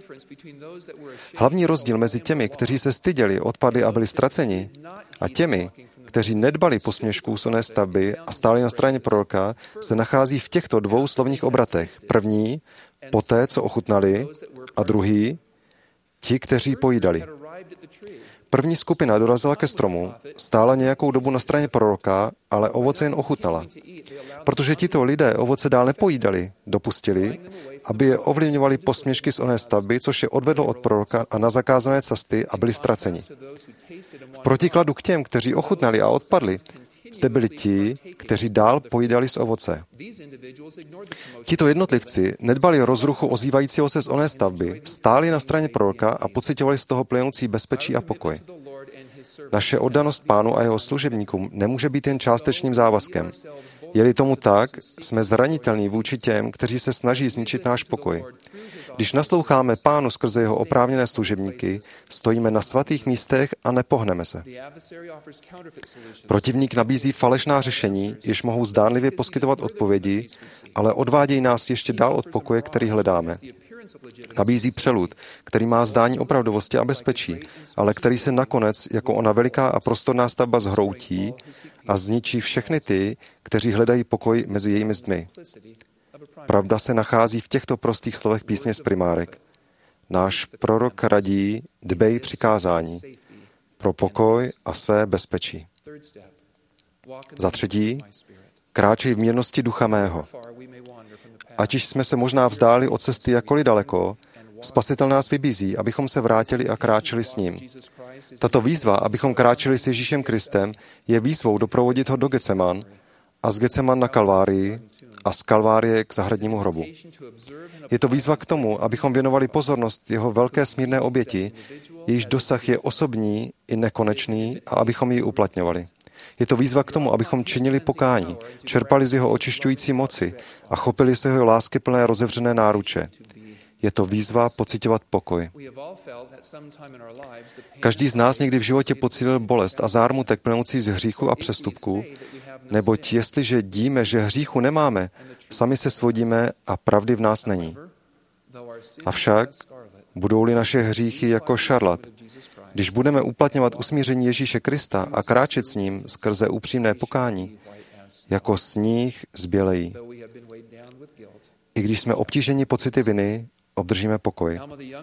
Hlavní rozdíl mezi těmi, kteří se styděli, odpadli a byli ztraceni, a těmi, kteří nedbali posměšků z oné stavby a stáli na straně proroka, se nachází v těchto dvou slovních obratech. První, poté, co ochutnali, a druhý, ti, kteří pojídali. První skupina dorazila ke stromu, stála nějakou dobu na straně proroka, ale ovoce jen ochutnala. Protože tito lidé ovoce dál nepojídali, dopustili, aby je ovlivňovali posměšky z oné stavby, což je odvedlo od proroka a na zakázané cesty a byli ztraceni. V protikladu k těm, kteří ochutnali a odpadli, zde byli ti, kteří dál pojídali z ovoce. Tito jednotlivci nedbali rozruchu ozývajícího se z oné stavby, stáli na straně proroka a pociťovali z toho plynoucí bezpečí a pokoj. Naše oddanost Pánu a jeho služebníkům nemůže být jen částečným závazkem. Je-li tomu tak, jsme zranitelní vůči těm, kteří se snaží zničit náš pokoj. Když nasloucháme Pánu skrze jeho oprávněné služebníky, stojíme na svatých místech a nepohneme se. Protivník nabízí falešná řešení, jež mohou zdánlivě poskytovat odpovědi, ale odvádějí nás ještě dál od pokoje, který hledáme. Nabízí přelud, který má zdání opravdovosti a bezpečí, ale který se nakonec jako ona veliká a prostorná stavba zhroutí a zničí všechny ty, kteří hledají pokoj mezi jejími zdmi. Pravda se nachází v těchto prostých slovech písně z primárek. Náš prorok radí, dbej přikázání pro pokoj a své bezpečí. Za třetí, kráčej v mírnosti ducha mého. Ať již jsme se možná vzdáli od cesty jakkoliv daleko, Spasitel nás vybízí, abychom se vrátili a kráčeli s ním. Tato výzva, abychom kráčeli s Ježíšem Kristem, je výzvou doprovodit ho do Getseman a z Getseman na Kalvárii a z Kalvárie k zahradnímu hrobu. Je to výzva k tomu, abychom věnovali pozornost jeho velké smírné oběti, jejíž dosah je osobní i nekonečný, a abychom ji uplatňovali. Je to výzva k tomu, abychom činili pokání, čerpali z jeho očišťující moci a chopili se jeho láskyplné rozevřené náruče. Je to výzva pociťovat pokoj. Každý z nás někdy v životě pocítil bolest a zármutek plynoucí z hříchu a přestupků, neboť jestliže díme, že hříchu nemáme, sami se svodíme a pravdy v nás není. Avšak budou-li naše hříchy jako šarlat, když budeme uplatňovat usmíření Ježíše Krista a kráčet s ním skrze upřímné pokání, jako sníh zbělejí. I když jsme obtíženi pocity viny, obdržíme pokoj.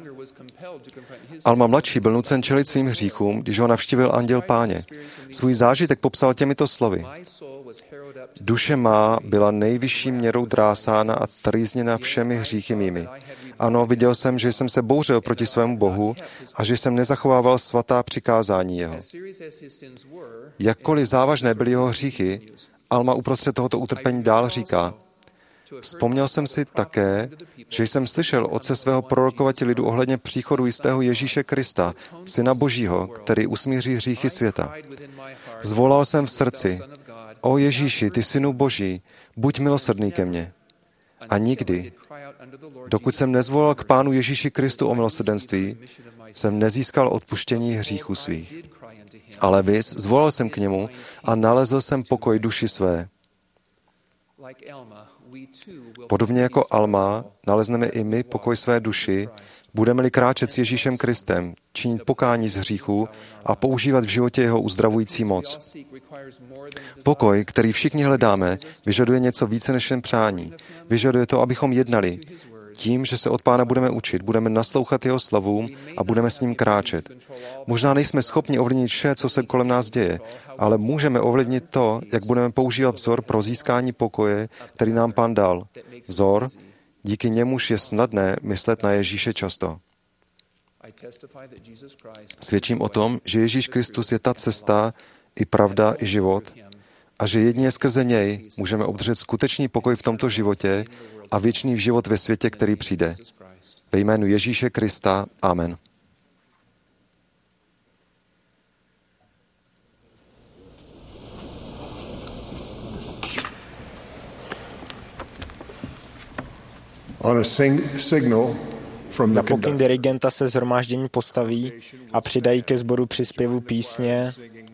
Alma mladší byl nucen čelit svým hříchům, když ho navštívil anděl Páně. Svůj zážitek popsal těmito slovy. Duše má byla nejvyšší měrou drásána a trýzněna všemi hříchy mými. Ano, viděl jsem, že jsem se bouřil proti svému Bohu a že jsem nezachovával svatá přikázání jeho. Jakkoliv závažné byly jeho hříchy, Alma uprostřed tohoto utrpení dál říká, vzpomněl jsem si také, že jsem slyšel otce svého prorokovat lidu ohledně příchodu jistého Ježíše Krista, Syna Božího, který usmíří hříchy světa. Zvolal jsem v srdci, o Ježíši, ty Synu Boží, buď milosrdný ke mně. A nikdy, dokud jsem nezvolal k Pánu Ježíši Kristu o milosrdenství, jsem nezískal odpuštění hříchů svých. Ale vys, zvolal jsem k němu a nalezl jsem pokoj duši své. Podobně jako Alma, nalezneme i my pokoj své duši, budeme-li kráčet s Ježíšem Kristem, činit pokání z hříchů a používat v životě jeho uzdravující moc. Pokoj, který všichni hledáme, vyžaduje něco více než jen přání. Vyžaduje to, abychom jednali. Tím, že se od Pána budeme učit, budeme naslouchat jeho slovům a budeme s ním kráčet. Možná nejsme schopni ovlivnit vše, co se kolem nás děje, ale můžeme ovlivnit to, jak budeme používat vzor pro získání pokoje, který nám Pán dal. Vzor, díky němuž je snadné myslet na Ježíše často. Svědčím o tom, že Ježíš Kristus je ta cesta, i pravda, i život a že jedině skrze něj můžeme obdržet skutečný pokoj v tomto životě a věčný život ve světě, který přijde. Ve jménu Ježíše Krista. Amen. Na pokyn dirigenta se shromáždění postaví a přidají ke sboru při zpěvu písně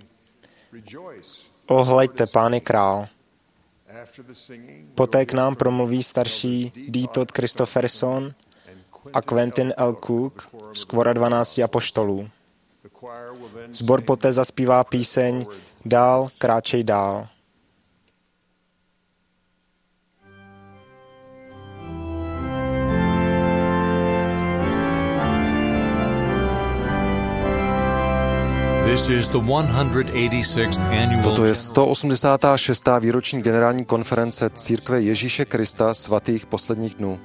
Ohleďte, Pán je král. Poté k nám promluví starší D. Todd Christopherson a Quentin L. Cook z kvora dvanácti apoštolů. Sbor poté zaspívá píseň Dál, kráčej dál. Toto je sto osmdesátá šestá výroční generální konference Církve Ježíše Krista svatých posledních dnů.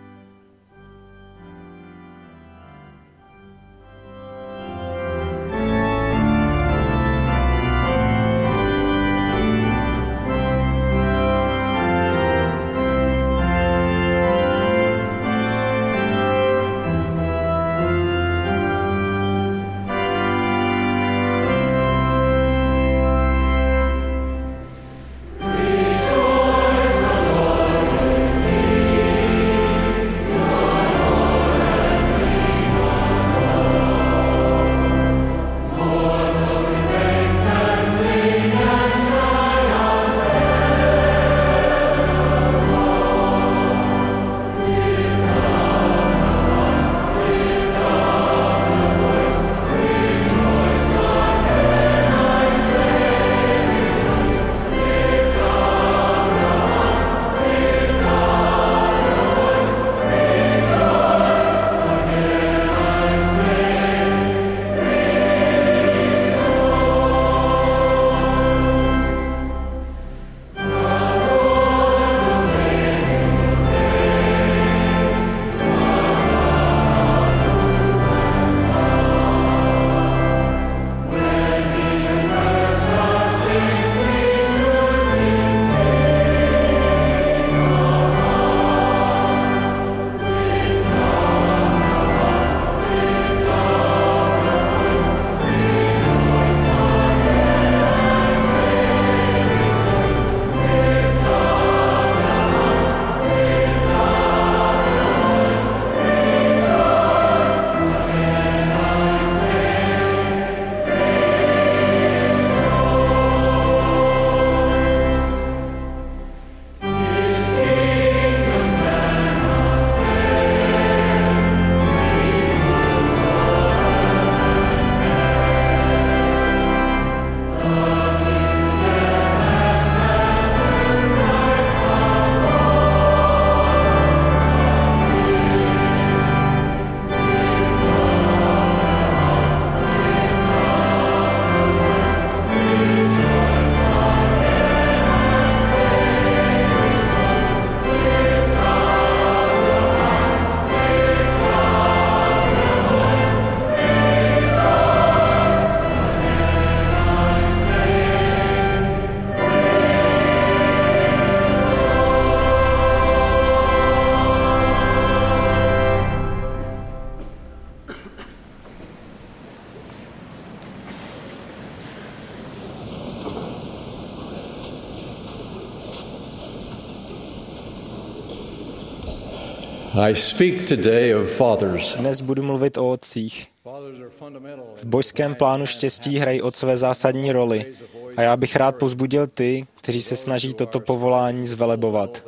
I speak today of fathers. Dnes budu mluvit o otcích. V božském plánu štěstí hrají otcové zásadní roli a já bych rád povzbudil ty, kteří se snaží toto povolání zvelebovat.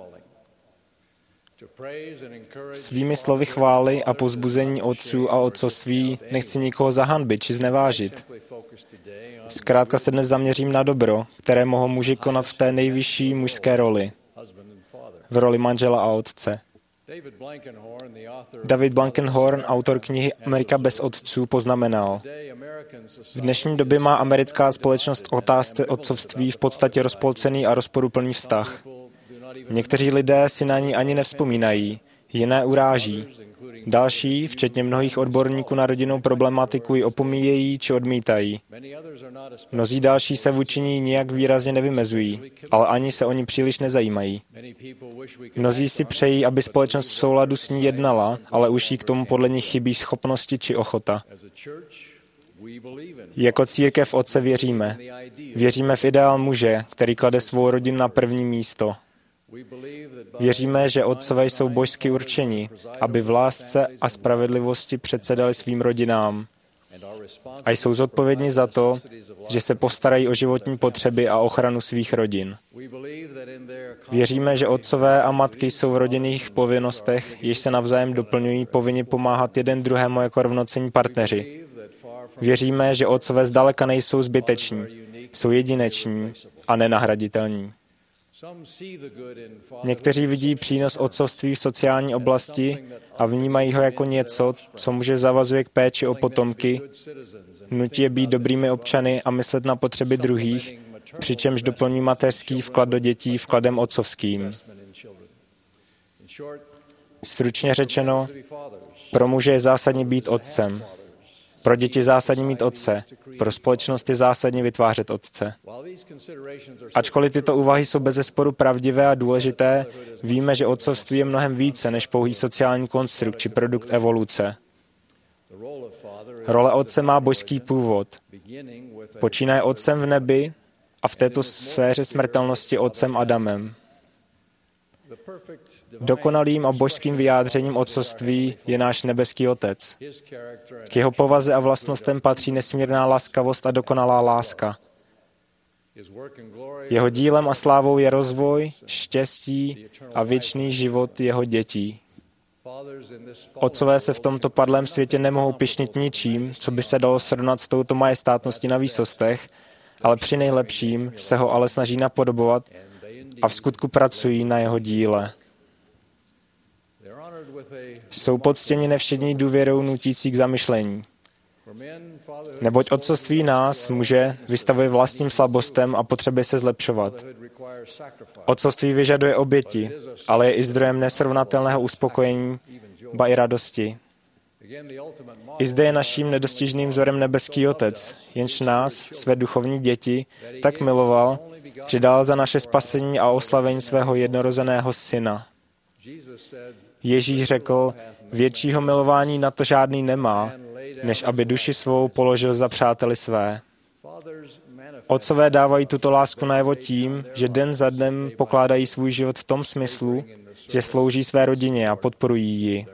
Svými slovy chvály a povzbuzení otců a otcovství nechci nikoho zahanbit či znevážit. Zkrátka se dnes zaměřím na dobro, které mohou muži konat v té nejvyšší mužské roli, v roli manžela a otce. David Blankenhorn, autor knihy Amerika bez otců, poznamenal: v dnešní době má americká společnost o otázce otcovství v podstatě rozpolcený a rozporuplný vztah. Někteří lidé si na ní ani nevzpomínají, jiné uráží. Další, včetně mnohých odborníků na rodinnou problematiku, ji opomíjejí či odmítají. Mnozí další se vůči ní nijak výrazně nevymezují, ale ani se o ní příliš nezajímají. Mnozí si přejí, aby společnost v souladu s ní jednala, ale už jí k tomu podle nich chybí schopnosti či ochota. Jako církev Otce věříme. Věříme v ideál muže, který klade svou rodinu na první místo. Věříme, že otcové jsou božsky určeni, aby v lásce a spravedlivosti předsedali svým rodinám. A jsou zodpovědní za to, že se postarají o životní potřeby a ochranu svých rodin. Věříme, že otcové a matky jsou v rodinných povinnostech, jež se navzájem doplňují, povinni pomáhat jeden druhému jako rovnocenní partneři. Věříme, že otcové zdaleka nejsou zbyteční, jsou jedineční a nenahraditelní. Někteří vidí přínos otcovství v sociální oblasti a vnímají ho jako něco, co muže zavazuje k péči o potomky, nutí je být dobrými občany a myslet na potřeby druhých, přičemž doplní mateřský vklad do dětí vkladem otcovským. Stručně řečeno, pro muže je zásadní být otcem. Pro děti zásadní mít otce, pro společnost je zásadní vytvářet otce. Ačkoliv tyto úvahy jsou bezesporu pravdivé a důležité, víme, že otcovství je mnohem více než pouhý sociální konstrukt či produkt evoluce. Role otce má božský původ. Počínaje otcem v nebi a v této sféře smrtelnosti otcem Adamem. Dokonalým a božským vyjádřením otcovství je náš nebeský Otec. K jeho povaze a vlastnostem patří nesmírná laskavost a dokonalá láska. Jeho dílem a slávou je rozvoj, štěstí a věčný život jeho dětí. Otcové se v tomto padlém světě nemohou pyšnit ničím, co by se dalo srovnat s touto majestátností na výsostech, ale při nejlepším se ho ale snaží napodobovat a v skutku pracují na jeho díle. Jsou poctěni nevšední důvěrou nutící k zamyšlení. Neboť otcovství nás, muže, vystavuje vlastním slabostem a potřebuje se zlepšovat. Otcovství vyžaduje oběti, ale je i zdrojem nesrovnatelného uspokojení, ba i radosti. I zde je naším nedostižným vzorem nebeský Otec, jenž nás, své duchovní děti, tak miloval, že dal za naše spasení a oslavení svého jednorozeného syna. Ježíš řekl, většího milování na to žádný nemá, než aby duši svou položil za přáteli své. Otcové dávají tuto lásku najevo tím, že den za dnem pokládají svůj život v tom smyslu, že slouží své rodině a podporují ji.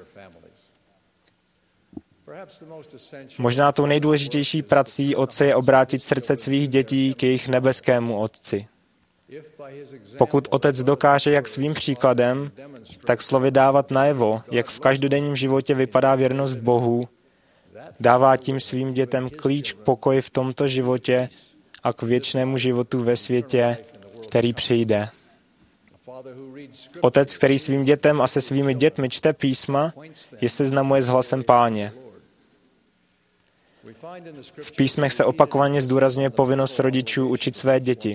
Možná tou nejdůležitější prací otce je obrátit srdce svých dětí k jejich nebeskému Otci. Pokud otec dokáže jak svým příkladem, tak slovy dávat najevo, jak v každodenním životě vypadá věrnost Bohu, dává tím svým dětem klíč k pokoji v tomto životě a k věčnému životu ve světě, který přijde. Otec, který svým dětem a se svými dětmi čte písma, je seznamuje s hlasem Páně. V písmech se opakovaně zdůrazňuje povinnost rodičů učit své děti.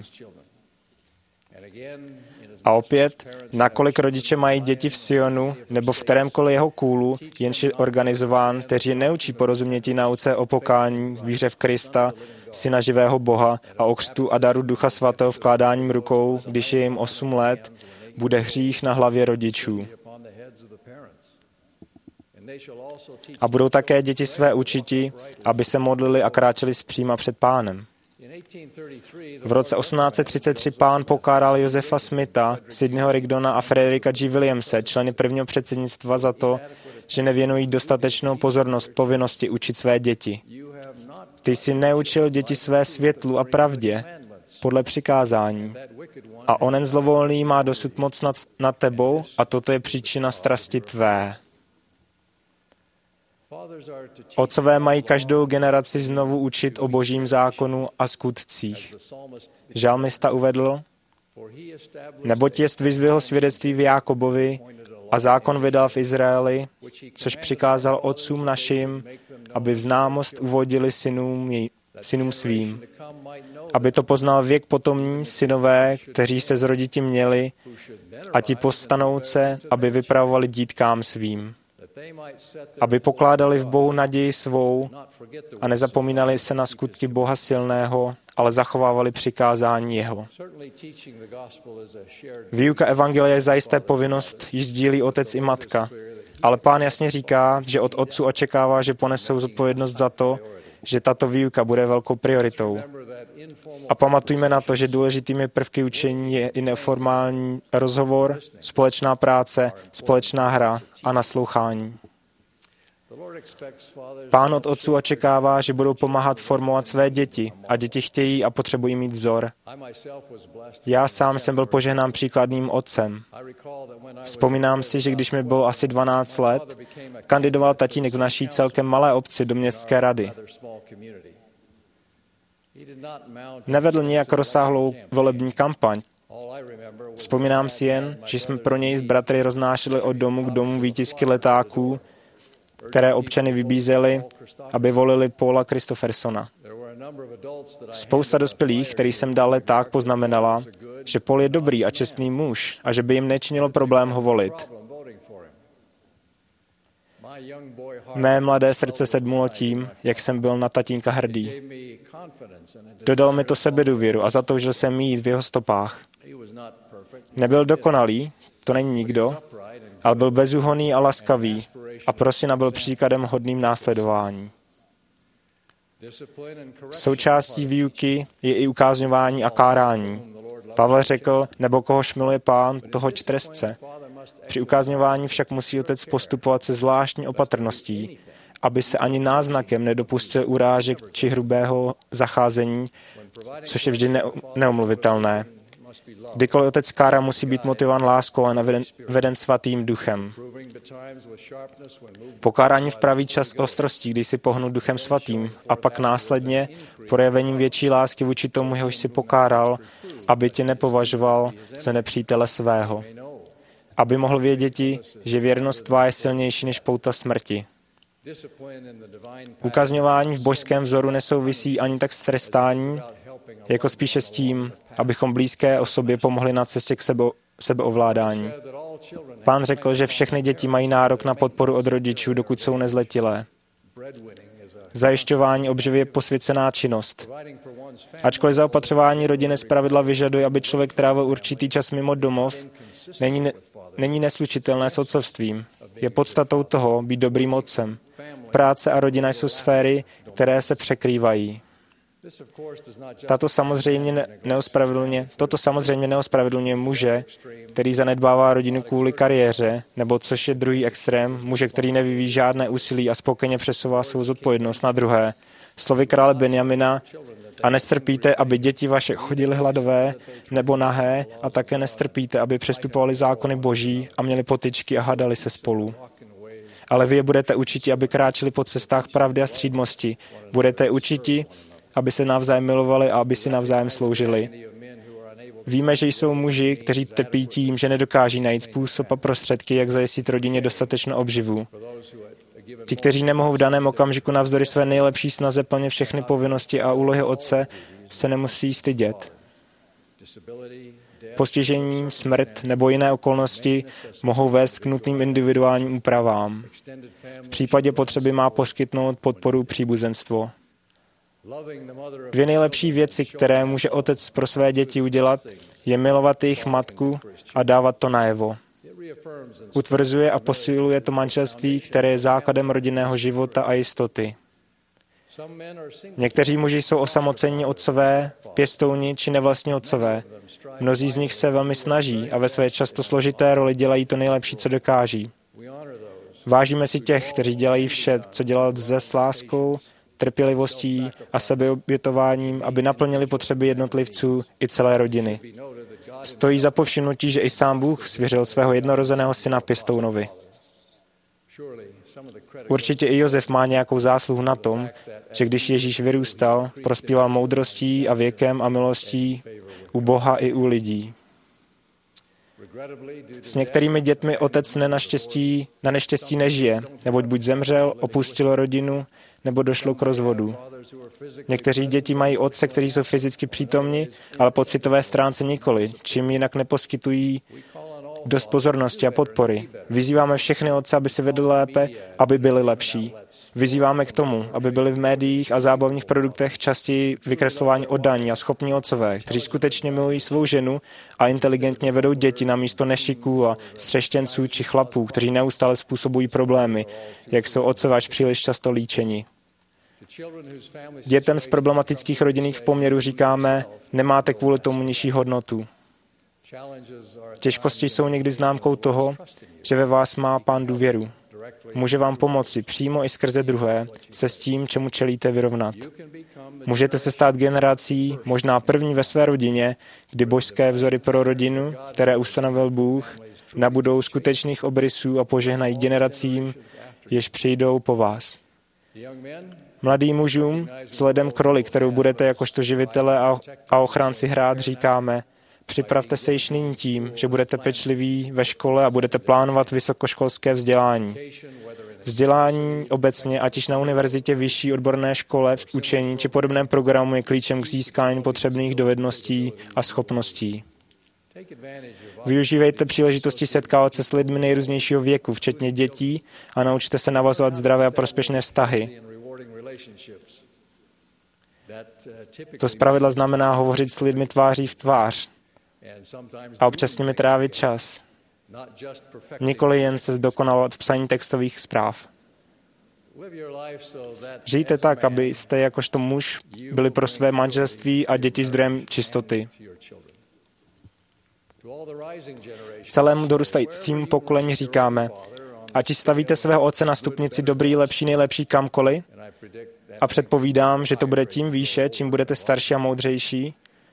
A opět, nakolik rodiče mají děti v Sionu nebo v kterémkoliv jeho kůlu, jenž je organizován, kteří neučí porozumětí nauce o pokání, víře v Krista, Syna živého Boha a o křtu a daru Ducha Svatého vkládáním rukou, když je jim osm let, bude hřích na hlavě rodičů. A budou také děti své učiti, aby se modlili a kráčeli zpříma před Pánem. V roce osmnáct set třicet tři pán pokáral Josefa Smitha, Sydneyho Rigdona a Frederika G. Williamse, členy prvního předsednictva, za to, že nevěnují dostatečnou pozornost povinnosti učit své děti. Ty jsi neučil děti své světlu a pravdě podle přikázání. A onen zlovolný má dosud moc nad, nad tebou a toto je příčina strasti tvé. Otcové mají každou generaci znovu učit o božím zákonu a skutcích. Žalmista uvedl, neboť jest vyzdvihl svědectví v Jákobovi a zákon vydal v Izraeli, což přikázal otcům našim, aby v známost uvodili synům, jej, synům svým. Aby to poznal věk potomní synové, kteří se zroditi měli, a ti postanouce, aby vypravovali dítkám svým. Aby pokládali v Bohu naději svou a nezapomínali se na skutky Boha silného, ale zachovávali přikázání jeho. Výuka evangelia je zajisté povinnost, již sdílí otec i matka, ale Pán jasně říká, že od otců očekává, že ponesou zodpovědnost za to, že tato výuka bude velkou prioritou. A pamatujme na to, že důležitými prvky učení je i neformální rozhovor, společná práce, společná hra a naslouchání. Pán od otců očekává, že budou pomáhat formovat své děti a děti chtějí a potřebují mít vzor. Já sám jsem byl požehnán příkladným otcem. Vzpomínám si, že když mi bylo asi dvanáct let, kandidoval tatínek v naší celkem malé obci do městské rady. Nevedl nijak rozsáhlou volební kampaň. Vzpomínám si jen, že jsme pro něj s bratry roznášeli od domu k domu výtisky letáků, které občany vybízely, aby volili Paula Christophersona. Spousta dospělých, který jsem dal leták, poznamenala, že Paul je dobrý a čestný muž a že by jim nečinilo problém ho volit. Mé mladé srdce sedmulo tím, jak jsem byl na tatínka hrdý. Dodal mi to sebedůvěru a zatoužil jsem jít v jeho stopách. Nebyl dokonalý, to není nikdo, ale byl bezúhonný a laskavý a pro syna byl příkladem hodným následování. Součástí výuky je i ukázňování a kárání. Pavel řekl, nebo kohož miluje Pán, tohož trestce. Při ukázňování však musí otec postupovat se zvláštní opatrností, aby se ani náznakem nedopustil urážek či hrubého zacházení, což je vždy neomluvitelné. Kdykoliv otec kára, musí být motivován láskou a veden, veden svatým duchem. Pokárání v pravý čas ostrostí, kdy si pohnu duchem svatým, a pak následně projevením větší lásky vůči tomu, jehož si pokáral, aby tě nepovažoval za nepřítele svého. Aby mohl věděti, že věrnost tvá je silnější než pouta smrti. Ukazňování v božském vzoru nesouvisí ani tak s trestáním, jako spíše s tím, abychom blízké osobě pomohli na cestě k sebe, sebeovládání. Pán řekl, že všechny děti mají nárok na podporu od rodičů, dokud jsou nezletilé. Zajišťování obživy je posvěcená činnost. Ačkoliv zaopatřování rodiny zpravidla vyžaduje, aby člověk trávil určitý čas mimo domov, není, ne, není neslučitelné s otcovstvím. Je podstatou toho být dobrým otcem. Práce a rodina jsou sféry, které se překrývají. Tato samozřejmě ne, neospravedlně, toto samozřejmě neospravedlňuje muže, který zanedbává rodinu kvůli kariéře, nebo což je druhý extrém, muže, který nevyvíjí žádné úsilí a spokojeně přesouvá svou zodpovědnost na druhé. Slovy krále Benjamina, a nestrpíte, aby děti vaše chodily hladové nebo nahé, a také nestrpíte, aby přestupovali zákony boží a měli potyčky a hadali se spolu. Ale vy je budete učiti, aby kráčeli po cestách pravdy a střídmosti. Budete je učiti, aby se navzájem milovali a aby si navzájem sloužili. Víme, že jsou muži, kteří trpí tím, že nedokáží najít způsob a prostředky, jak zajistit rodině dostatečnou obživu. Ti, kteří nemohou v daném okamžiku navzdory své nejlepší snaze plnit všechny povinnosti a úlohy otce, se nemusí stydět. Postižení, smrt nebo jiné okolnosti mohou vést k nutným individuálním úpravám. V případě potřeby má poskytnout podporu příbuzenstvo. Dvě nejlepší věci, které může otec pro své děti udělat, je milovat jejich matku a dávat to najevo. Utvrzuje a posiluje to manželství, které je základem rodinného života a jistoty. Někteří muži jsou osamocení otcové, pěstouni či nevlastní otcové. Mnozí z nich se velmi snaží a ve své často složité roli dělají to nejlepší, co dokáží. Vážíme si těch, kteří dělají vše, co dělat lze s láskou, trpělivostí a sebeobětováním, aby naplnili potřeby jednotlivců i celé rodiny. Stojí za povšimnutí, že i sám Bůh svěřil svého jednorozeného syna pěstounovi. Určitě i Josef má nějakou zásluhu na tom, že když Ježíš vyrůstal, prospíval moudrostí a věkem a milostí u Boha i u lidí. S některými dětmi otec nenaštěstí, na neštěstí nežije, neboť buď zemřel, opustil rodinu, nebo došlo k rozvodu. Někteří děti mají otce, kteří jsou fyzicky přítomni, ale po citové stránce nikoli, čím jinak neposkytují dost pozornosti a podpory. Vyzýváme všechny otce, aby si vedli lépe, aby byli lepší. Vyzýváme k tomu, aby byli v médiích a zábavních produktech častěji vykreslování oddaní a schopní otcové, kteří skutečně milují svou ženu a inteligentně vedou děti na místo nešiků a střeštěnců či chlapů, kteří neustále způsobují problémy, jak jsou otcové až příliš často líčeni. Dětem z problematických rodinných poměrů říkáme, nemáte kvůli tomu nižší hodnotu. Těžkosti jsou někdy známkou toho, že ve vás má Pán důvěru. Může vám pomoci přímo i skrze druhé se s tím, čemu čelíte, vyrovnat. Můžete se stát generací, možná první ve své rodině, kdy božské vzory pro rodinu, které ustanovil Bůh, nabudou skutečných obrysů a požehnají generacím, jež přijdou po vás. Mladým mužům, vzhledem k roli, kterou budete jakožto živitele a ochránci hrát, říkáme, připravte se již nyní tím, že budete pečliví ve škole a budete plánovat vysokoškolské vzdělání. Vzdělání obecně, ať již na univerzitě, vyšší odborné škole, v učení či podobném programu je klíčem k získání potřebných dovedností a schopností. Využívejte příležitosti setkávat se s lidmi nejrůznějšího věku, včetně dětí, a naučte se navazovat zdravé a prospěšné vztahy. To zpravidla znamená hovořit s lidmi tváří v tvář a občas s nimi trávit čas. Nikoli jen se zdokonalovat v psaní textových zpráv. Žijte tak, abyste jakožto muž byli pro své manželství a děti zdrojem čistoty. Celému dorůstajícímu pokolení říkáme, ať stavíte svého otce na stupnici dobrý, lepší, nejlepší kamkoliv, a předpovídám, že to bude tím výše, čím budete starší a moudřejší.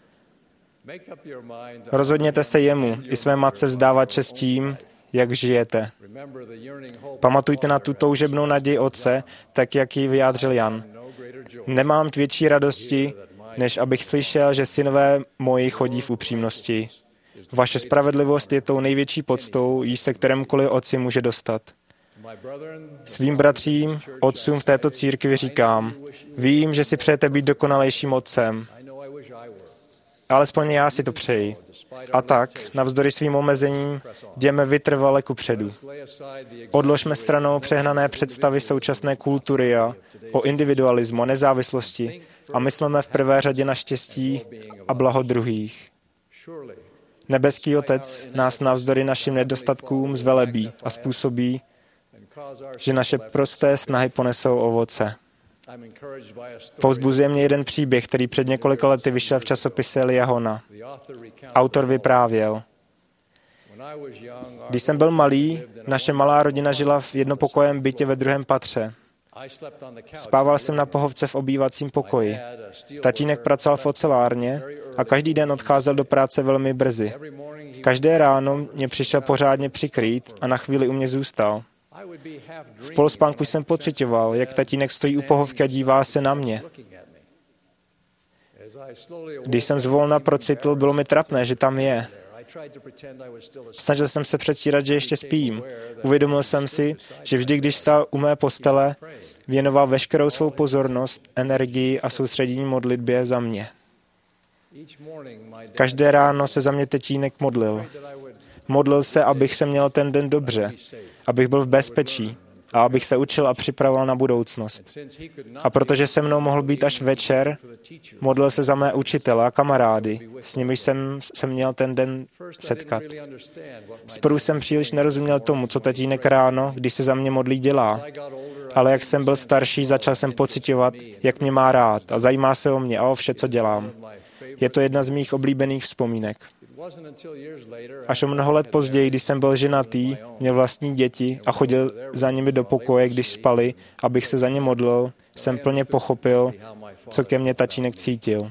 Rozhodněte se jemu i své matce vzdávat čest tím, jak žijete. Pamatujte na tu toužebnou naději otce, tak jak ji vyjádřil Jan. Nemám větší radosti, než abych slyšel, že synové moji chodí v upřímnosti. Vaše spravedlivost je tou největší poctou, jíž se kterémkoliv otci může dostat. Svým bratřím, otcům v této církvi říkám, vím, že si přejete být dokonalejším otcem. Alespoň já si to přeji. A tak, navzdory svým omezením, jdeme vytrvale kupředu. Odložme stranou přehnané představy současné kultury a o individualismu a nezávislosti a myslíme v prvé řadě na štěstí a blaho druhých. Nebeský Otec nás navzdory našim nedostatkům zvelebí a způsobí, že naše prosté snahy ponesou ovoce. Povzbuzuje mě jeden příběh, který před několika lety vyšel v časopise Eliahona. Autor vyprávěl. Když jsem byl malý, naše malá rodina žila v jednopokojem bytě ve druhém patře. Spával jsem na pohovce v obývacím pokoji. Tatínek pracoval v ocelárně a každý den odcházel do práce velmi brzy. Každé ráno mě přišel pořádně přikrýt a na chvíli u mě zůstal. V polospánku jsem pociťoval, jak tatínek stojí u pohovky a dívá se na mě. Když jsem zvolna procitl, bylo mi trapné, že tam je. Snažil jsem se předstírat, že ještě spím. Uvědomil jsem si, že vždy, když stál u mé postele, věnoval veškerou svou pozornost, energii a soustředění modlitbě za mě. Každé ráno se za mě tatínek modlil. Modlil se, abych se měl ten den dobře, abych byl v bezpečí, a abych se učil a připravoval na budoucnost. A protože se mnou mohl být až večer, modlil se za mé učitele a kamarády, s nimiž jsem se měl ten den setkat. Zprvu jsem příliš nerozuměl tomu, co tatínek ráno, když se za mě modlí, dělá. Ale jak jsem byl starší, začal jsem pociťovat, jak mě má rád a zajímá se o mě a o vše, co dělám. Je to jedna z mých oblíbených vzpomínek. Až o mnoho let později, když jsem byl ženatý, měl vlastní děti a chodil za nimi do pokoje, když spali, abych se za ně modlil, jsem plně pochopil, co ke mně tatínek cítil.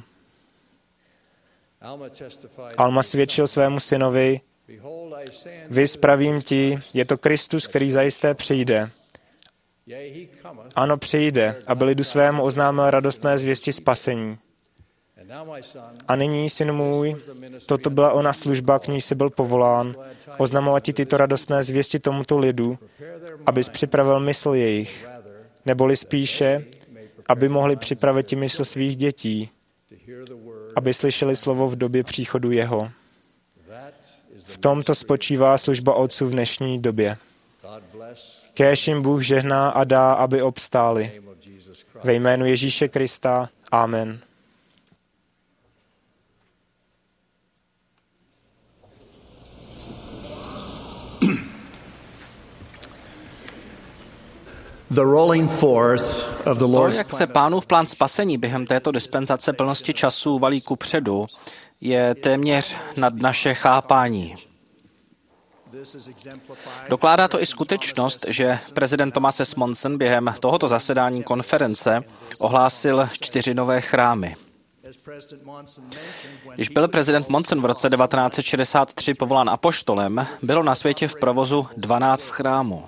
Alma svědčil svému synovi, vy spravím ti, je to Kristus, který zajisté přijde. Ano, přijde, aby lidu svému oznámil radostné zvěsti spasení. A nyní, syn můj, toto byla ona služba, k ní jsi byl povolán, oznamovat ti tyto radostné zvěsti tomuto lidu, abys připravil mysl jejich, neboli spíše, aby mohli připravit ti mysl svých dětí, aby slyšeli slovo v době příchodu jeho. V tomto spočívá služba otců v dnešní době. Kéž jim Bůh žehná a dá, aby obstáli. Ve jménu Ježíše Krista. Amen. To, jak se Pánův plán spasení během této dispenzace plnosti času valí kupředu, je téměř nad naše chápání. Dokládá to i skutečnost, že prezident Thomas S. Monson během tohoto zasedání konference ohlásil čtyři nové chrámy. Když byl prezident Monson v roce devatenáct set šedesát tři povolán apoštolem, bylo na světě v provozu dvanáct chrámů.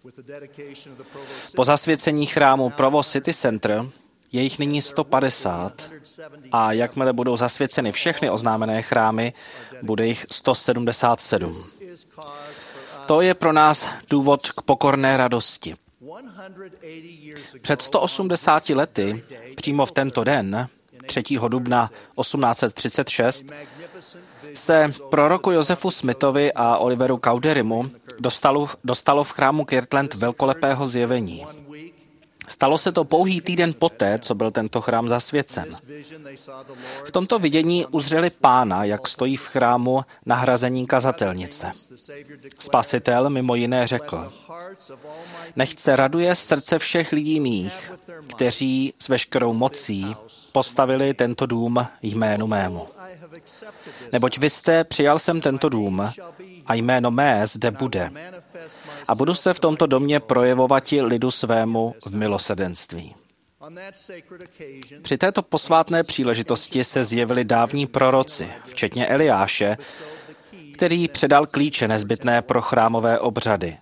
Po zasvěcení chrámu Provo City Center je jich nyní sto padesát a jakmile budou zasvěceny všechny oznámené chrámy, bude jich sto sedmdesát sedm. To je pro nás důvod k pokorné radosti. Před sto osmdesáti lety, přímo v tento den, třetího dubna osmnáct set třicet šest, se proroku Josefu Smithovi a Oliveru Cowderymu dostalo, dostalo v chrámu Kirtland velkolepého zjevení. Stalo se to pouhý týden poté, co byl tento chrám zasvěcen. V tomto vidění uzřeli Pána, jak stojí v chrámu nahrazení kazatelnice. Spasitel mimo jiné řekl, nechť se raduje srdce všech lidí mých, kteří s veškerou mocí postavili tento dům jménu mému. Neboť vy jste, přijal jsem tento dům a jméno mé zde bude. A budu se v tomto domě projevovati lidu svému v milosrdenství. Při této posvátné příležitosti se zjevili dávní proroci, včetně Eliáše, který předal klíče nezbytné pro chrámové obřady.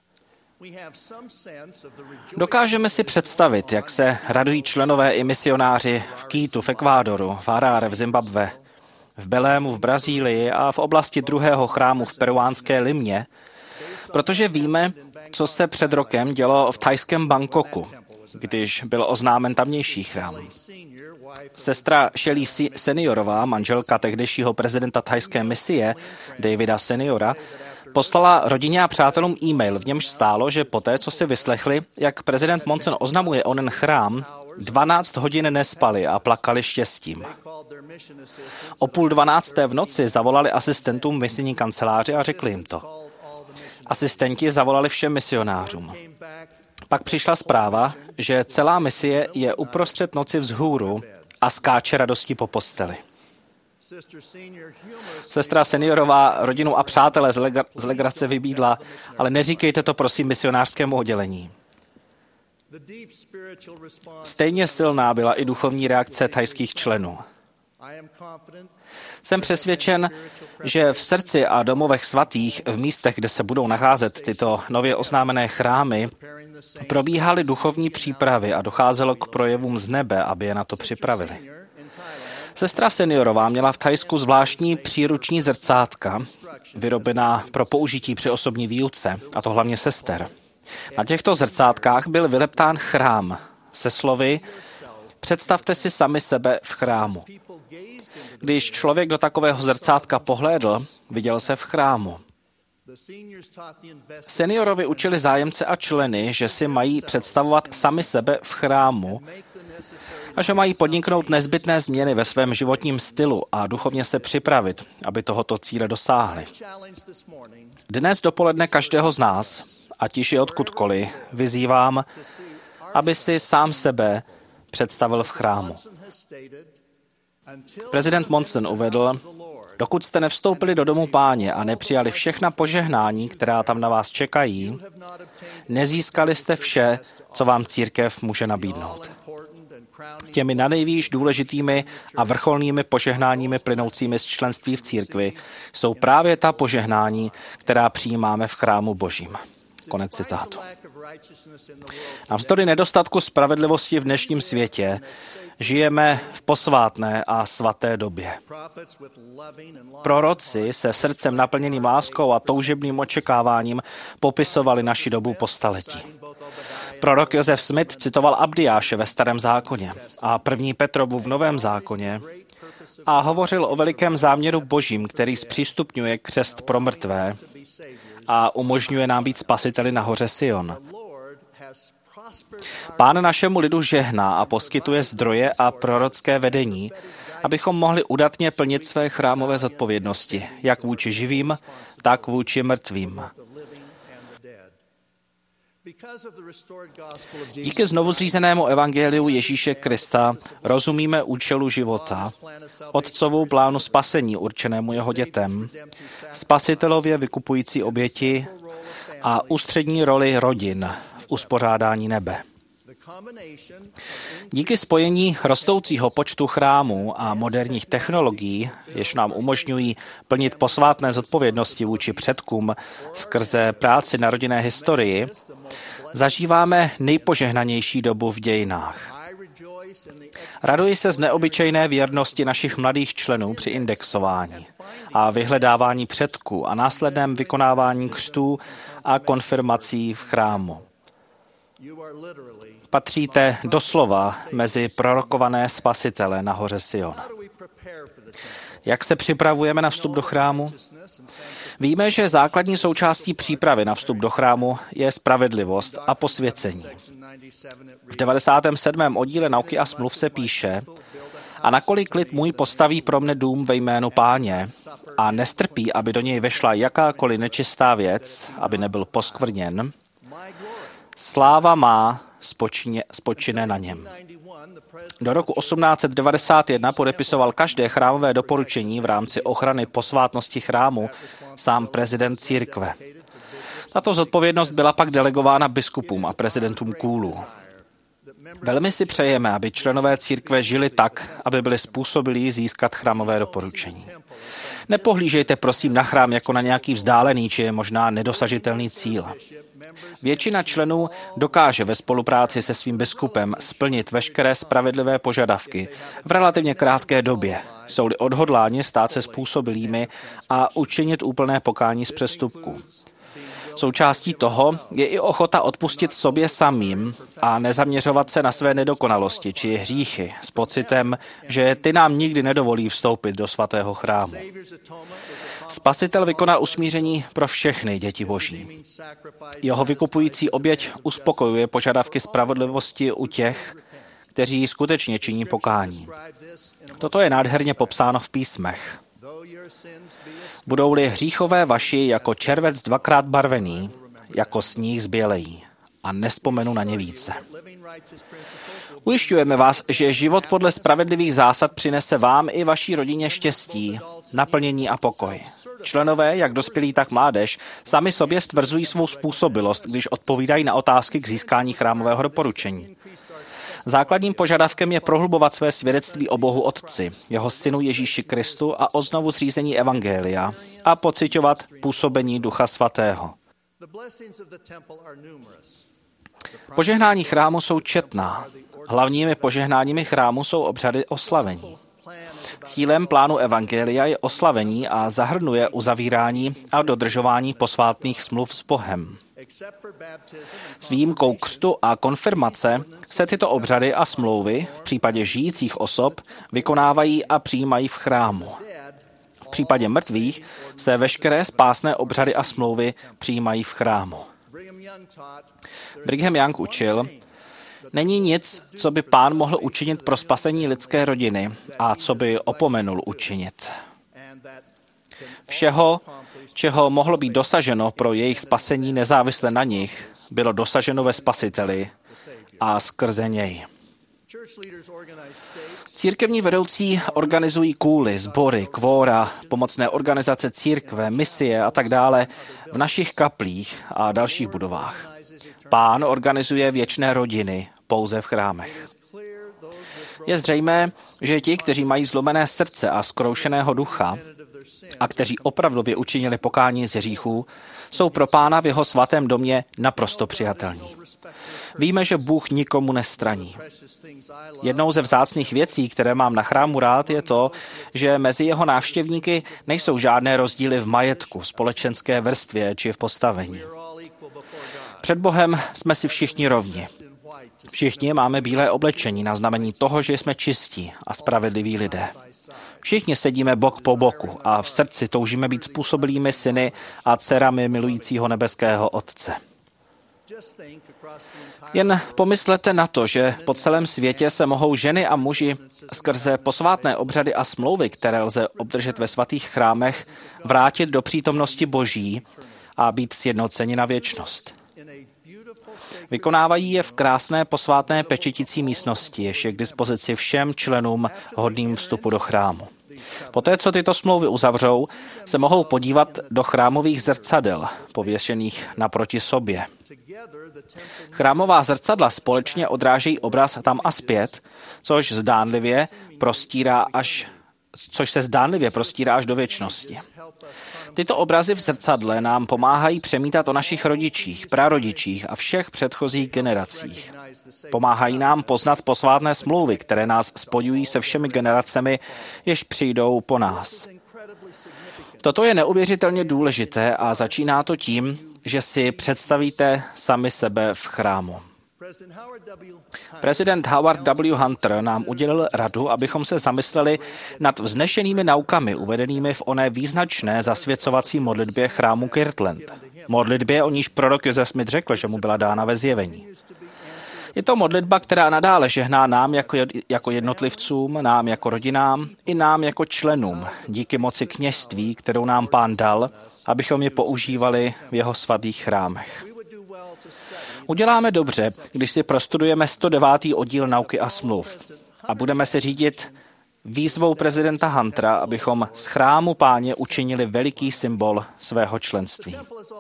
Dokážeme si představit, jak se radují členové i misionáři v Kýtu v Ekvádoru, v Haráre v Zimbabwe, v Belému v Brazílii a v oblasti druhého chrámu v peruánské Limě, protože víme, co se před rokem dělo v thajském Bangkoku, když byl oznámen tamnější chrám. Sestra Shelley Seniorová, manželka tehdejšího prezidenta thajské misie, Davida Seniora, poslala rodině a přátelům e-mail, v němž stálo, že poté, co si vyslechli, jak prezident Monson oznamuje onen chrám, dvanáct hodin nespali a plakali štěstím. O půl dvanácté v noci zavolali asistentům misijní kanceláře a řekli jim to. Asistenti zavolali všem misionářům. Pak přišla zpráva, že celá misie je uprostřed noci vzhůru a skáče radostí po posteli. Sestra Seniorová rodinu a přátele z, legra- z legrace vybídla, ale neříkejte to prosím misionářskému oddělení. Stejně silná byla i duchovní reakce thajských členů. Jsem přesvědčen, že v srdci a domovech svatých, v místech, kde se budou nacházet tyto nově oznámené chrámy, probíhaly duchovní přípravy a docházelo k projevům z nebe, aby je na to připravili. Sestra Seniorová měla v Thajsku zvláštní příruční zrcátka, vyrobená pro použití při osobní výuce, a to hlavně sester. Na těchto zrcátkách byl vyleptán chrám se slovy představte si sami sebe v chrámu. Když člověk do takového zrcátka pohlédl, viděl se v chrámu. Seniorovi učili zájemce a členy, že si mají představovat sami sebe v chrámu a že mají podniknout nezbytné změny ve svém životním stylu a duchovně se připravit, aby tohoto cíle dosáhli. Dnes dopoledne každého z nás, ať již je odkudkoliv, vyzývám, aby si sám sebe představil v chrámu. Prezident Monson uvedl, dokud jste nevstoupili do domu Páně a nepřijali všechna požehnání, která tam na vás čekají, nezískali jste vše, co vám církev může nabídnout. Těmi nanejvýš důležitými a vrcholnými požehnáními plynoucími z členství v církvi jsou právě ta požehnání, která přijímáme v chrámu Božím. Konec citátu. Navzdory nedostatku spravedlivosti v dnešním světě žijeme v posvátné a svaté době. Proroci se srdcem naplněným láskou a toužebným očekáváním popisovali naši dobu po staletí. Prorok Joseph Smith citoval Abdiáše ve Starém zákoně a první Petrovu v Novém zákoně a hovořil o velikém záměru Božím, který zpřístupňuje křest pro mrtvé a umožňuje nám být spasiteli na hoře Sion. Pán našemu lidu žehná a poskytuje zdroje a prorocké vedení, abychom mohli udatně plnit své chrámové zodpovědnosti, jak vůči živým, tak vůči mrtvým. Díky znovuzřízenému evangeliu Ježíše Krista rozumíme účelu života, otcovu plánu spasení určenému jeho dětem, spasitelově vykupující oběti a ústřední roli rodin v uspořádání nebe. Díky spojení rostoucího počtu chrámů a moderních technologií, jež nám umožňují plnit posvátné zodpovědnosti vůči předkům skrze práci na rodinné historii, zažíváme nejpožehnanější dobu v dějinách. Raduji se z neobyčejné věrnosti našich mladých členů při indexování a vyhledávání předků a následném vykonávání křtů a konfirmací v chrámu. Patříte doslova mezi prorokované spasitele na hoře Sion. Jak se připravujeme na vstup do chrámu? Víme, že základní součástí přípravy na vstup do chrámu je spravedlivost a posvěcení. V devadesátém sedmém oddíle Nauky a smluv se píše: a nakolik lid můj postaví pro mne dům ve jménu Páně a nestrpí, aby do něj vešla jakákoliv nečistá věc, aby nebyl poskvrněn, sláva má spočině, spočine na něm. Do roku osmnáct set devadesát jedna podepisoval každé chrámové doporučení v rámci ochrany posvátnosti chrámu sám prezident církve. Tato zodpovědnost byla pak delegována biskupům a prezidentům kůlů. Velmi si přejeme, aby členové církve žili tak, aby byli způsobilí získat chrámové doporučení. Nepohlížejte prosím na chrám jako na nějaký vzdálený či je možná nedosažitelný cíl. Většina členů dokáže ve spolupráci se svým biskupem splnit veškeré spravedlivé požadavky v relativně krátké době, jsou-li odhodláni stát se způsobilými a učinit úplné pokání z přestupků. Součástí toho je i ochota odpustit sobě samým a nezaměřovat se na své nedokonalosti či hříchy s pocitem, že ty nám nikdy nedovolí vstoupit do svatého chrámu. Spasitel vykonal usmíření pro všechny děti Boží. Jeho vykupující oběť uspokojuje požadavky spravedlivosti u těch, kteří skutečně činí pokání. Toto je nádherně popsáno v písmech. Budou-li hříchové vaši jako červec dvakrát barvený, jako sníh zbělejí, a nespomenu na ně více. Ujišťujeme vás, že život podle spravedlivých zásad přinese vám i vaší rodině štěstí, naplnění a pokoj. Členové, jak dospělí, tak mládež, sami sobě stvrzují svou způsobilost, když odpovídají na otázky k získání chrámového doporučení. Základním požadavkem je prohlubovat své svědectví o Bohu Otci, jeho synu Ježíši Kristu a o znovu zřízení evangelia a pociťovat působení Ducha Svatého. Požehnání chrámu jsou četná. Hlavními požehnáními chrámu jsou obřady oslavení. Cílem plánu evangelia je oslavení a zahrnuje uzavírání a dodržování posvátných smluv s Bohem. S výjimkou křtu a konfirmace se tyto obřady a smlouvy v případě žijících osob vykonávají a přijímají v chrámu. V případě mrtvých se veškeré spásné obřady a smlouvy přijímají v chrámu. Brigham Young učil, není nic, co by Pán mohl učinit pro spasení lidské rodiny a co by opomenul učinit. Všeho, čeho mohlo být dosaženo pro jejich spasení nezávisle na nich, bylo dosaženo ve Spasiteli a skrze něj. Církevní vedoucí organizují kůly, sbory, kvóra, pomocné organizace církve, misie a tak dále v našich kaplích a dalších budovách. Pán organizuje věčné rodiny pouze v chrámech. Je zřejmé, že ti, kteří mají zlomené srdce a zkroušeného ducha a kteří opravdově učinili pokání z hříchů, jsou pro Pána v jeho svatém domě naprosto přijatelní. Víme, že Bůh nikomu nestraní. Jednou ze vzácných věcí, které mám na chrámu rád, je to, že mezi jeho návštěvníky nejsou žádné rozdíly v majetku, společenské vrstvě či v postavení. Před Bohem jsme si všichni rovni. Všichni máme bílé oblečení na znamení toho, že jsme čistí a spravedliví lidé. Všichni sedíme bok po boku a v srdci toužíme být způsobilými syny a dcerami milujícího nebeského Otce. Jen pomyslete na to, že po celém světě se mohou ženy a muži skrze posvátné obřady a smlouvy, které lze obdržet ve svatých chrámech, vrátit do přítomnosti Boží a být sjednoceni na věčnost. Vykonávají je v krásné posvátné pečetící místnosti, jež je k dispozici všem členům hodným vstupu do chrámu. Poté, co tyto smlouvy uzavřou, se mohou podívat do chrámových zrcadel, pověšených naproti sobě. Chrámová zrcadla společně odrážejí obraz tam a zpět, což zdánlivě prostírá až, což se zdánlivě prostírá až do věčnosti. Tyto obrazy v zrcadle nám pomáhají přemítat o našich rodičích, prarodičích a všech předchozích generacích. Pomáhají nám poznat posvátné smlouvy, které nás spojují se všemi generacemi, jež přijdou po nás. Toto je neuvěřitelně důležité a začíná to tím, že si představíte sami sebe v chrámu. Prezident Howard W. Hunter nám udělil radu, abychom se zamysleli nad vznešenými naukami uvedenými v oné význačné zasvěcovací modlitbě chrámu Kirtland. Modlitbě, o níž prorok Joseph Smith řekl, že mu byla dána ve zjevení. Je to modlitba, která nadále žehná nám jako, jako jednotlivcům, nám jako rodinám i nám jako členům, díky moci kněžství, kterou nám Pán dal, abychom je používali v jeho svatých chrámech. Uděláme dobře, když si prostudujeme sto devátý oddíl Nauky a smluv a budeme se řídit výzvou prezidenta Huntera, abychom z chrámu Páně učinili veliký symbol svého členství.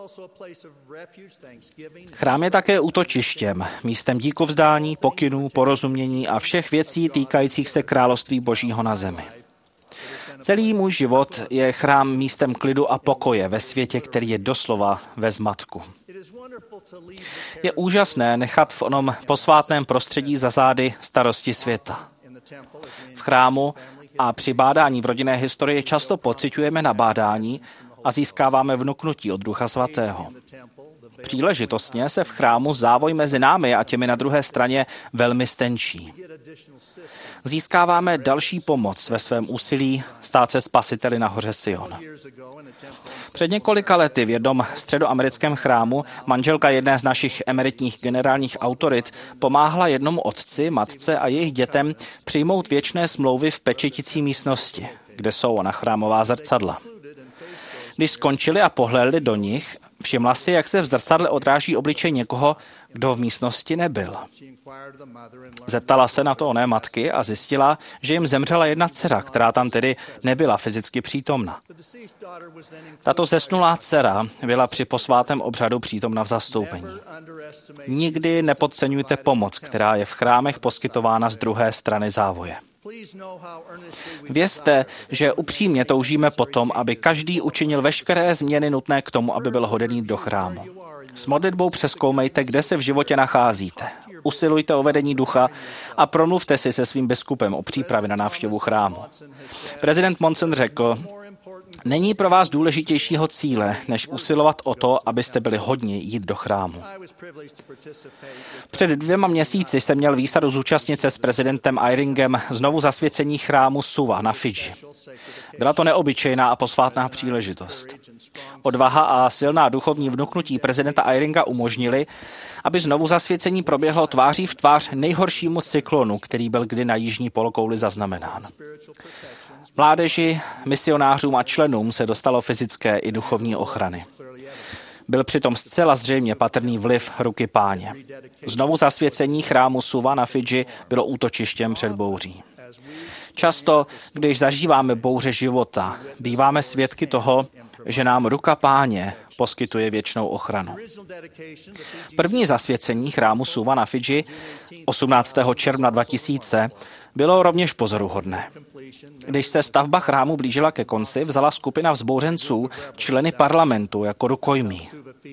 Chrám je také útočištěm, místem díkovzdání, pokynů, porozumění a všech věcí týkajících se království Božího na zemi. Celý můj život je chrám místem klidu a pokoje ve světě, který je doslova ve zmatku. Je úžasné nechat v onom posvátném prostředí za zády starosti světa. V chrámu a při bádání v rodinné historii často pociťujeme nabádání a získáváme vnuknutí od Ducha Svatého. Příležitostně se v chrámu závoj mezi námi a těmi na druhé straně velmi stenčí. Získáváme další pomoc ve svém úsilí stát se spasiteli na hoře Sion. Před několika lety v jednom středoamerickém chrámu manželka jedné z našich emeritních generálních autorit pomáhala jednomu otci, matce a jejich dětem přijmout věčné smlouvy v pečetící místnosti, kde jsou ona chrámová zrcadla. Když skončili a pohlédli do nich, všimla si, jak se v zrcadle odráží obličej někoho, kdo v místnosti nebyl. Zeptala se na to oné matky a zjistila, že jim zemřela jedna dcera, která tam tedy nebyla fyzicky přítomna. Tato zesnulá dcera byla při posvátém obřadu přítomna v zastoupení. Nikdy nepodceňujte pomoc, která je v chrámech poskytována z druhé strany závoje. Vězte, že upřímně toužíme potom, aby každý učinil veškeré změny nutné k tomu, aby byl hoden do chrámu. S modlitbou přezkoumejte, kde se v životě nacházíte. Usilujte o vedení ducha a promluvte si se svým biskupem o přípravě na návštěvu chrámu. Prezident Monson řekl, Není pro vás důležitějšího cíle, než usilovat o to, abyste byli hodni jít do chrámu. Před dvěma měsíci jsem měl výsadu zúčastnit se s prezidentem Eyringem znovu zasvěcení chrámu Suva na Fidži. Byla to neobyčejná a posvátná příležitost. Odvaha a silná duchovní vnuknutí prezidenta Eyringa umožnili, aby znovu zasvěcení proběhlo tváří v tvář nejhoršímu cyklonu, který byl kdy na jižní polokouli zaznamenán. Mládeži, misionářům a členům se dostalo fyzické i duchovní ochrany. Byl přitom zcela zřejmě patrný vliv ruky Páně. Znovu zasvěcení chrámu Suva na Fidži bylo útočištěm před bouří. Často, když zažíváme bouře života, býváme svědky toho, že nám ruka Páně poskytuje věčnou ochranu. První zasvěcení chrámu Suva na Fidži osmnáctého června dva tisíce bylo rovněž pozoruhodné. Když se stavba chrámu blížila ke konci, vzala skupina vzbouřenců členy parlamentu jako rukojmí.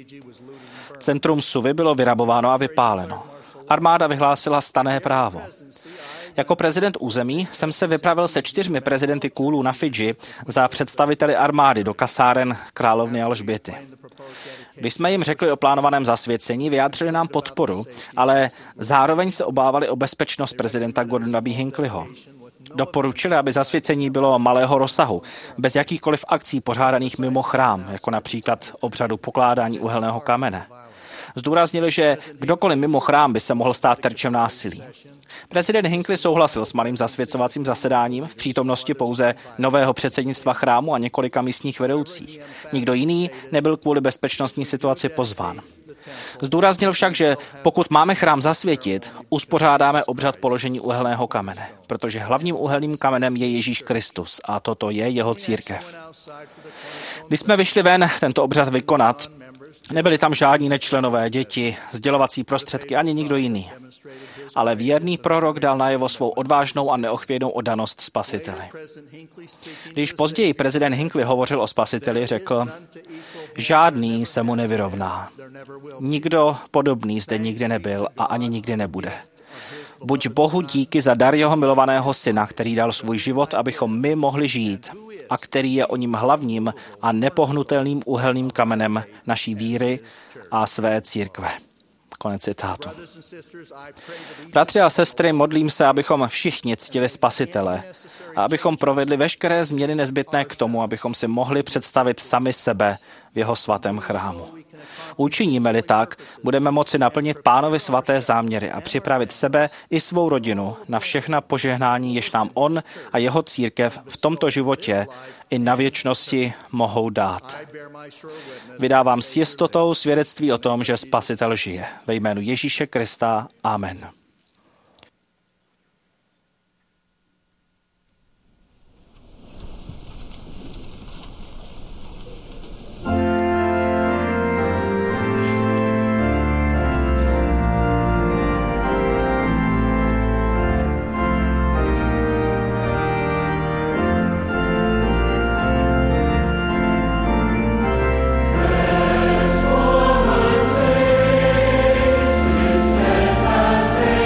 Centrum Suvy bylo vyrabováno a vypáleno. Armáda vyhlásila stanné právo. Jako prezident území jsem se vypravil se čtyřmi prezidenty Kůlů na Fidži za představiteli armády do kasáren královny Alžběty. Když jsme jim řekli o plánovaném zasvěcení, vyjádřili nám podporu, ale zároveň se obávali o bezpečnost prezidenta Gordona B. Hinckleyho. Doporučili, aby zasvěcení bylo malého rozsahu, bez jakýchkoliv akcí pořádaných mimo chrám, jako například obřadu pokládání uhelného kamene. Zdůraznili, že kdokoliv mimo chrám by se mohl stát terčem násilí. Prezident Hinckley souhlasil s malým zasvěcovacím zasedáním v přítomnosti pouze nového předsednictva chrámu a několika místních vedoucích. Nikdo jiný nebyl kvůli bezpečnostní situaci pozván. Zdůraznil však, že pokud máme chrám zasvětit, uspořádáme obřad položení uhelného kamene, protože hlavním uhelným kamenem je Ježíš Kristus a toto je jeho církev. Když jsme vyšli ven tento obřad vykonat, nebyli tam žádní nečlenové, děti, sdělovací prostředky ani nikdo jiný. Ale věrný prorok dal najevo svou odvážnou a neochvějnou oddanost Spasiteli. Když později prezident Hinckley hovořil o Spasiteli, řekl, žádný se mu nevyrovná. Nikdo podobný zde nikdy nebyl a ani nikdy nebude. Buď Bohu díky za dar jeho milovaného syna, který dal svůj život, abychom my mohli žít, a který je o ním hlavním a nepohnutelným uhelným kamenem naší víry a své církve. Konec citátu. Bratři a sestry, modlím se, abychom všichni ctili Spasitele a abychom provedli veškeré změny nezbytné k tomu, abychom si mohli představit sami sebe v jeho svatém chrámu. Učiníme-li tak, budeme moci naplnit Pánovi svaté záměry a připravit sebe i svou rodinu na všechna požehnání, jež nám on a jeho církev v tomto životě i na věčnosti mohou dát. Vydávám s jistotou svědectví o tom, že Spasitel žije. Ve jménu Ježíše Krista. Amen. Stay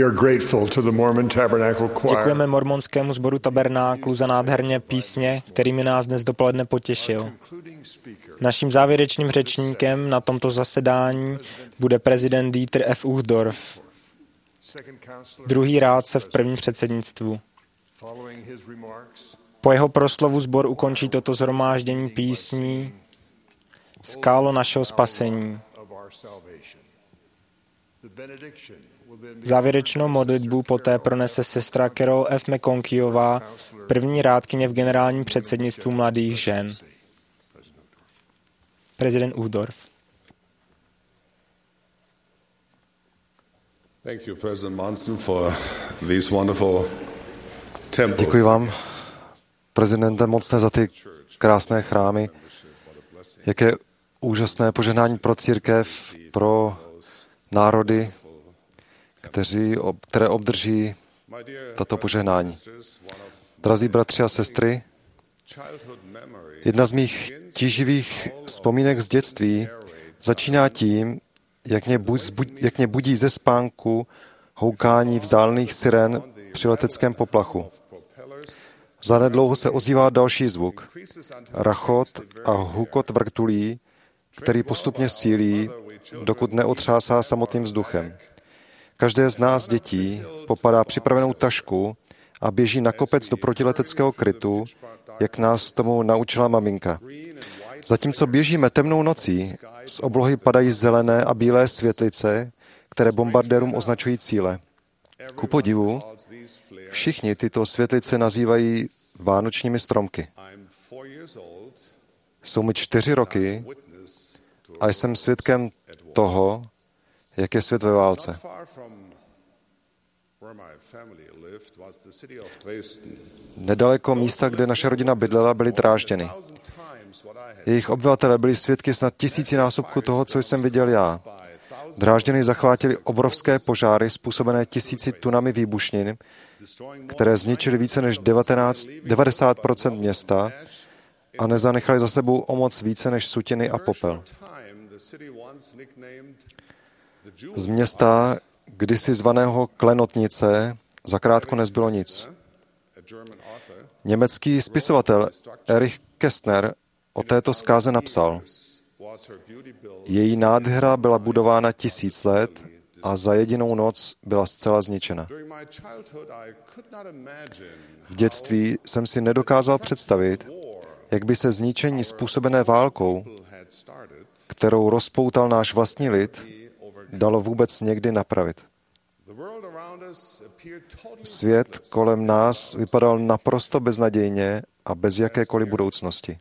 Děkujeme mormonskému sboru Tabernáklu za nádherně písně, kterými nás dnes dopoledne potěšil. Naším závěrečným řečníkem na tomto zasedání bude prezident Dieter F. Uchtdorf, druhý rádce v prvním předsednictvu. Po jeho proslovu sbor ukončí toto shromáždění písní Skálo našeho spasení. Závěrečnou modlitbu poté pronese sestra Carol F. McConkyová, první rádkyně v generálním předsednictvu mladých žen. Prezident Uchtdorf. Děkuji vám, prezidente, mocné za ty krásné chrámy. Jaké úžasné požehnání pro církev, pro národy, kteří, které obdrží tato požehnání. Drazí bratři a sestry, jedna z mých tíživých vzpomínek z dětství začíná tím, jak mě, bu, jak mě budí ze spánku houkání vzdálených siren při leteckém poplachu. Zanedlouho se ozývá další zvuk, rachot a hukot vrtulí, který postupně sílí, dokud neotřásá samotným vzduchem. Každé z nás, dětí, popadá připravenou tašku a běží na kopec do protileteckého krytu, jak nás tomu naučila maminka. Zatímco běžíme temnou nocí, z oblohy padají zelené a bílé světlice, které bombardérům označují cíle. Ku podivu, všichni tyto světlice nazývají vánočními stromky. Jsou mi čtyři roky a jsem svědkem toho, jak je svět ve válce. Nedaleko místa, kde naše rodina bydlela, byly Drážděny. Jejich obyvatelé byli svědky snad tisícinásobku toho, co jsem viděl já. Drážděny zachvátily obrovské požáry způsobené tisíci tunami výbušnin, které zničily více než devatenáct, devadesát procent města a nezanechali za sebou o moc více než sutiny a popel. Z města, kdysi zvaného Klenotnice, zakrátko nezbylo nic. Německý spisovatel Erich Kästner o této zkáze napsal: její nádhera byla budována tisíc let a za jedinou noc byla zcela zničena. V dětství jsem si nedokázal představit, jak by se zničení způsobené válkou, kterou rozpoutal náš vlastní lid, dalo vůbec někdy napravit. Svět kolem nás vypadal naprosto beznadějně a bez jakékoliv budoucnosti.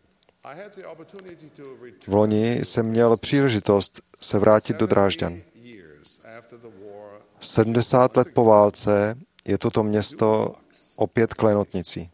V loni jsem měl příležitost se vrátit do Drážďan. sedmdesát let po válce je toto město opět klenotnicí.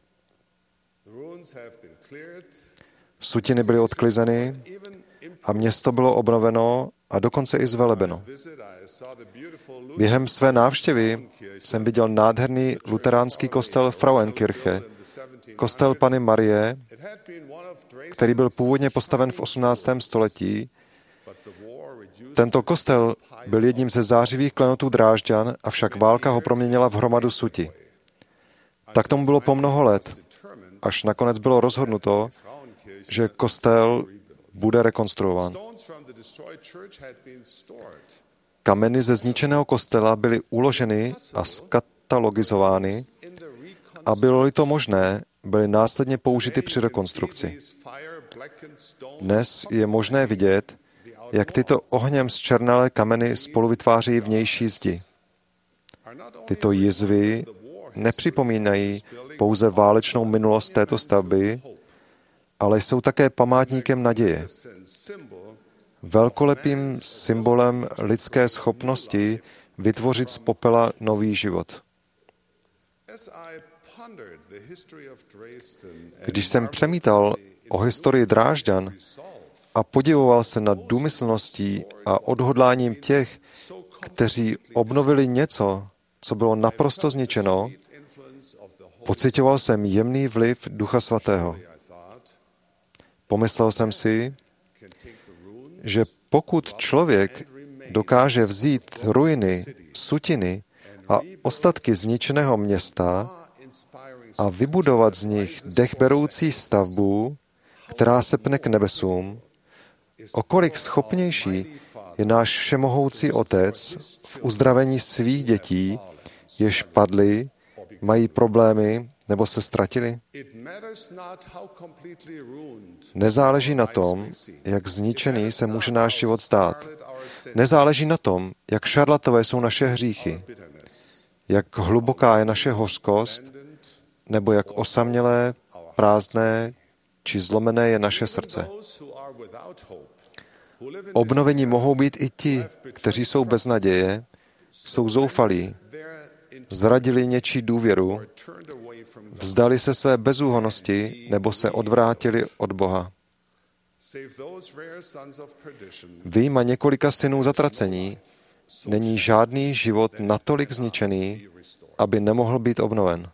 Sutiny byly odklizeny a město bylo obnoveno a dokonce i zvelebeno. Během své návštěvy jsem viděl nádherný luteránský kostel Frauenkirche, kostel Panny Marie, který byl původně postaven v osmnáctém století. Tento kostel byl jedním ze zářivých klenotů Drážďan, avšak válka ho proměnila v hromadu suti. Tak tomu bylo po mnoho let, až nakonec bylo rozhodnuto, že kostel bude rekonstruován. Kameny ze zničeného kostela byly uloženy a skatalogizovány a bylo-li to možné, byly následně použity při rekonstrukci. Dnes je možné vidět, jak tyto ohněm zčernalé kameny spolu vytváří vnější zdi. Tyto jizvy nepřipomínají pouze válečnou minulost této stavby, ale jsou také památníkem naděje. Velkolepým symbolem lidské schopnosti vytvořit z popela nový život. Když jsem přemítal o historii Drážďan a podivoval se nad důmyslností a odhodláním těch, kteří obnovili něco, co bylo naprosto zničeno, pocitoval jsem jemný vliv Ducha Svatého. Pomyslel jsem si, že pokud člověk dokáže vzít ruiny, sutiny a ostatky zničeného města a vybudovat z nich dechberoucí stavbu, která se pne k nebesům, o kolik schopnější je náš všemohoucí Otec v uzdravení svých dětí, jež padly, mají problémy nebo se ztratili? Nezáleží na tom, jak zničený se může náš život stát. Nezáleží na tom, jak šarlatové jsou naše hříchy, jak hluboká je naše hořkost, nebo jak osamělé, prázdné či zlomené je naše srdce. Obnovení mohou být i ti, kteří jsou bez naděje, jsou zoufalí, zradili něčí důvěru, vzdali se své bezúhonnosti nebo se odvrátili od Boha. Vyjma několika synů zatracení není žádný život natolik zničený, aby nemohl být obnoven.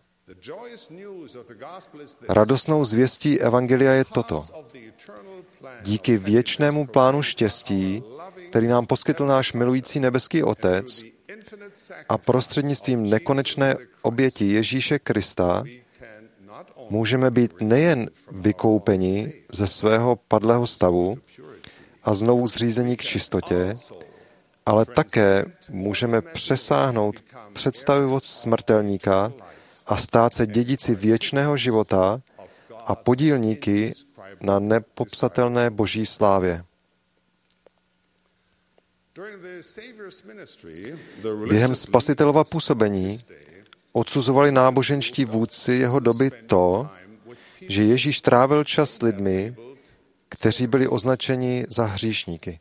Radostnou zvěstí evangelia je toto. Díky věčnému plánu štěstí, který nám poskytl náš milující nebeský Otec, a prostřednictvím nekonečné oběti Ježíše Krista můžeme být nejen vykoupeni ze svého padlého stavu a znovu zřízení k čistotě, ale také můžeme přesáhnout představivost smrtelníka a stát se dědici věčného života a podílníky na nepopsatelné boží slávě. Během Spasitelova působení odsuzovali náboženští vůdci jeho doby to, že Ježíš trávil čas s lidmi, kteří byli označeni za hříšníky.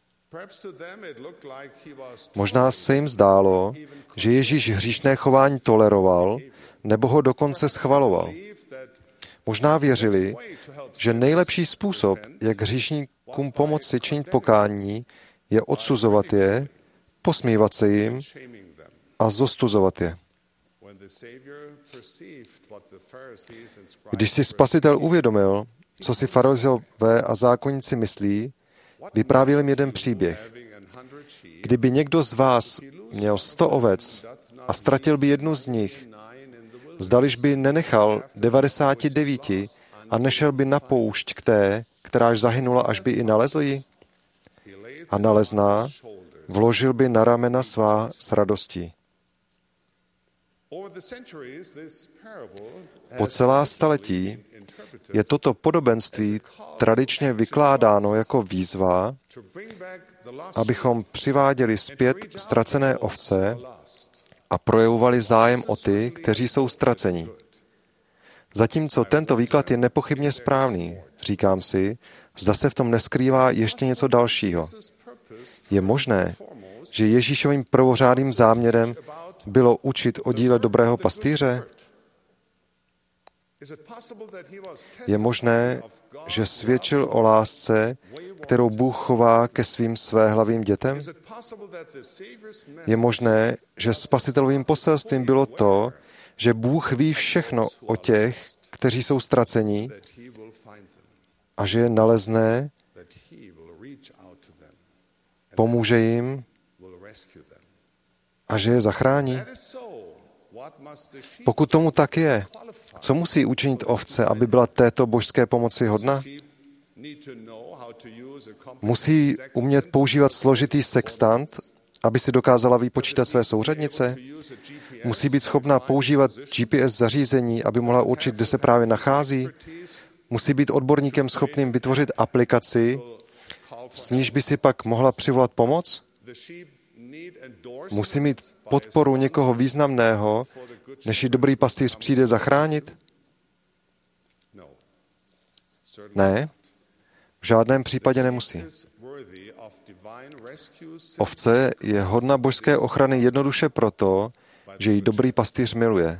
Možná se jim zdálo, že Ježíš hříšné chování toleroval nebo ho dokonce schvaloval. Možná věřili, že nejlepší způsob, jak hříšníkům pomoci činit pokání, je odsuzovat je, posmívat se jim a zostuzovat je. Když si Spasitel uvědomil, co si farizeové a zákonníci myslí, vyprávěl jim jeden příběh. Kdyby někdo z vás měl sto ovec a ztratil by jednu z nich, zdaliž by nenechal devadesáti devíti a nešel by na poušť k té, kteráž zahynula, až by i nalezl ji? A nalezná vložil by na ramena svá s radostí. Po celá staletí je toto podobenství tradičně vykládáno jako výzva, abychom přiváděli zpět ztracené ovce a projevovali zájem o ty, kteří jsou ztracení. Zatímco tento výklad je nepochybně správný, říkám si, zda se v tom neskrývá ještě něco dalšího. Je možné, že Ježíšovým prvořádným záměrem bylo učit o díle dobrého pastýře? Je možné, že svědčil o lásce, kterou Bůh chová ke svým svéhlavým dětem? Je možné, že Spasitelovým poselstvím bylo to, že Bůh ví všechno o těch, kteří jsou ztracení a že je nalezne, pomůže jim a že je zachrání? Pokud tomu tak je, co musí učinit ovce, aby byla této božské pomoci hodna? Musí umět používat složitý sextant, aby si dokázala vypočítat své souřadnice? Musí být schopna používat G P S zařízení, aby mohla určit, kde se právě nachází? Musí být odborníkem schopným vytvořit aplikaci, s níž by si pak mohla přivolat pomoc? Musí mít podporu někoho významného, než ji dobrý pastýř přijde zachránit? Ne, v žádném případě nemusí. Ovce je hodna božské ochrany jednoduše proto, že ji dobrý pastýř miluje.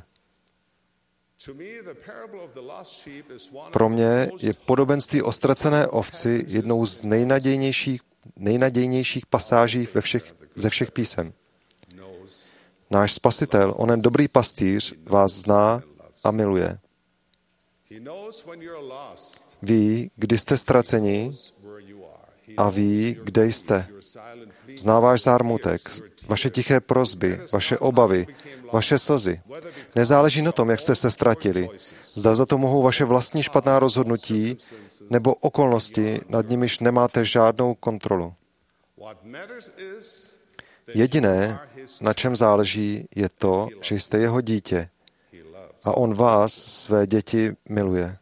Pro mě je podobenství o ztracené ovci jednou z nejnadějnějších, nejnadějnějších pasáží ve všech, ze všech písem. Náš Spasitel, onen dobrý pastýř, vás zná a miluje. Ví, kdy jste ztraceni a ví, kde jste. Zná váš zármutek, vaše tiché prosby, vaše obavy, vaše slzy. Nezáleží na tom, jak jste se ztratili. Zda za to mohou vaše vlastní špatná rozhodnutí nebo okolnosti, nad nimiž nemáte žádnou kontrolu. Jediné, na čem záleží, je to, že jste jeho dítě a on vás, své děti, miluje.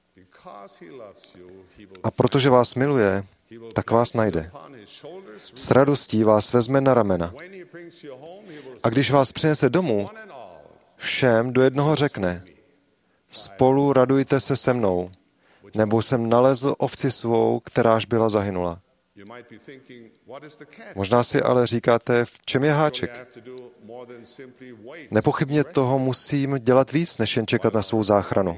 A protože vás miluje, tak vás najde. S radostí vás vezme na ramena. A když vás přinese domů, všem do jednoho řekne: spolu radujte se se mnou, nebo jsem nalezl ovci svou, kteráž byla zahynula. Možná si ale říkáte, v čem je háček? Nepochybně toho musím dělat víc, než jen čekat na svou záchranu.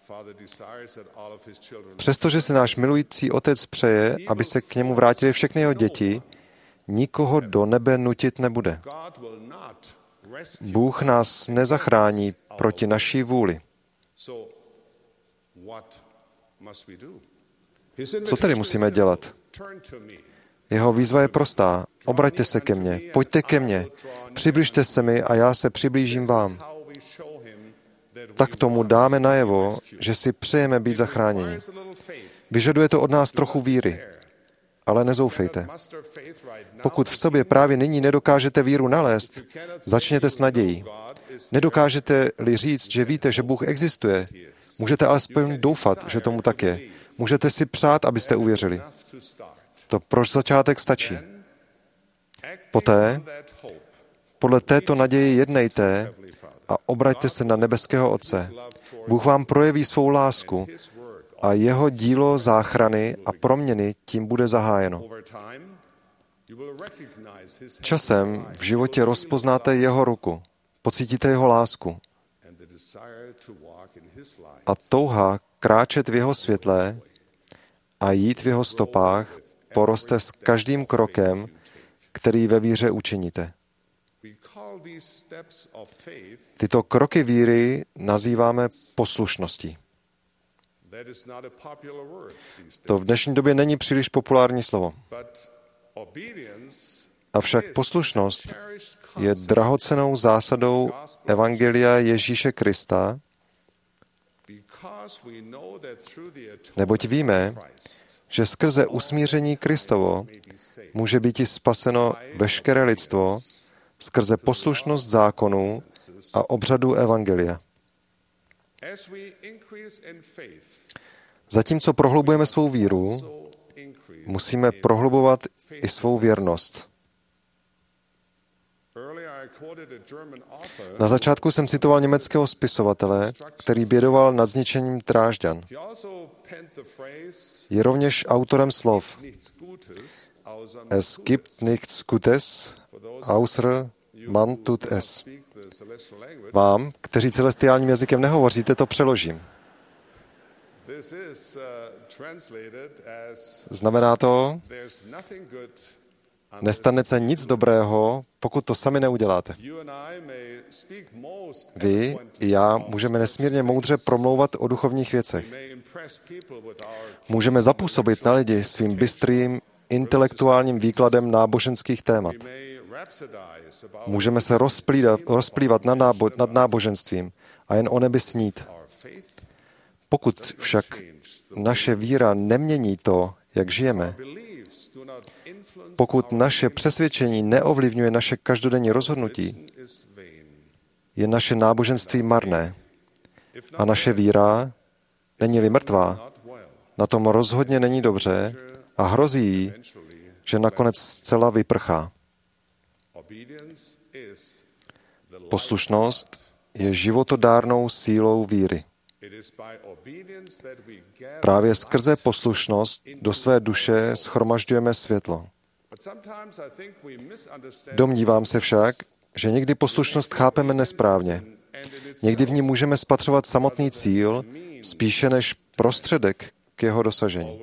Přestože si náš milující otec přeje, aby se k němu vrátili všechny jeho děti, nikoho do nebe nutit nebude. Bůh nás nezachrání proti naší vůli. Co tedy musíme dělat? Jeho výzva je prostá. Obraťte se ke mně, pojďte ke mně, přibližte se mi a já se přiblížím vám. Tak tomu dáme najevo, že si přejeme být zachráněni. Vyžaduje to od nás trochu víry, ale nezoufejte. Pokud v sobě právě nyní nedokážete víru nalézt, začněte s nadějí. Nedokážete-li říct, že víte, že Bůh existuje, můžete alespoň doufat, že tomu tak je. Můžete si přát, abyste uvěřili. To pro začátek stačí. Poté, podle této naděje jednejte a obraťte se na nebeského Otce. Bůh vám projeví svou lásku a jeho dílo záchrany a proměny tím bude zahájeno. Časem v životě rozpoznáte jeho ruku, pocítíte jeho lásku a touha kráčet v jeho světle a jít v jeho stopách poroste s každým krokem, který ve víře učiníte. Tyto kroky víry nazýváme poslušností. To v dnešní době není příliš populární slovo. Avšak poslušnost je drahocennou zásadou evangelia Ježíše Krista, neboť víme, že skrze usmíření Kristovo může být i spaseno veškeré lidstvo skrze poslušnost zákonu a obřadu evangelia. Zatímco prohlubujeme svou víru, musíme prohlubovat i svou věrnost. Na začátku jsem citoval německého spisovatele, který bědoval nad zničením Drážďan. Je rovněž autorem slov Es gibt nichts Gutes, außer man tut es. Vám, kteří celestiálním jazykem nehovoříte, to přeložím. Znamená to, nestane se nic dobrého, pokud to sami neuděláte. Vy i já můžeme nesmírně moudře promlouvat o duchovních věcech. Můžeme zapůsobit na lidi svým bystrým, intelektuálním výkladem náboženských témat. Můžeme se rozplývat, rozplývat nad, nábo, nad náboženstvím a jen o nebi snít. Pokud však naše víra nemění to, jak žijeme, pokud naše přesvědčení neovlivňuje naše každodenní rozhodnutí, je naše náboženství marné. A naše víra, není-li mrtvá, na tom rozhodně není dobře a hrozí jí, že nakonec zcela vyprchá. Poslušnost je životodárnou sílou víry. Právě skrze poslušnost do své duše shromažďujeme světlo. Domnívám se však, že někdy poslušnost chápeme nesprávně. Někdy v ní můžeme spatřovat samotný cíl, spíše než prostředek k jeho dosažení.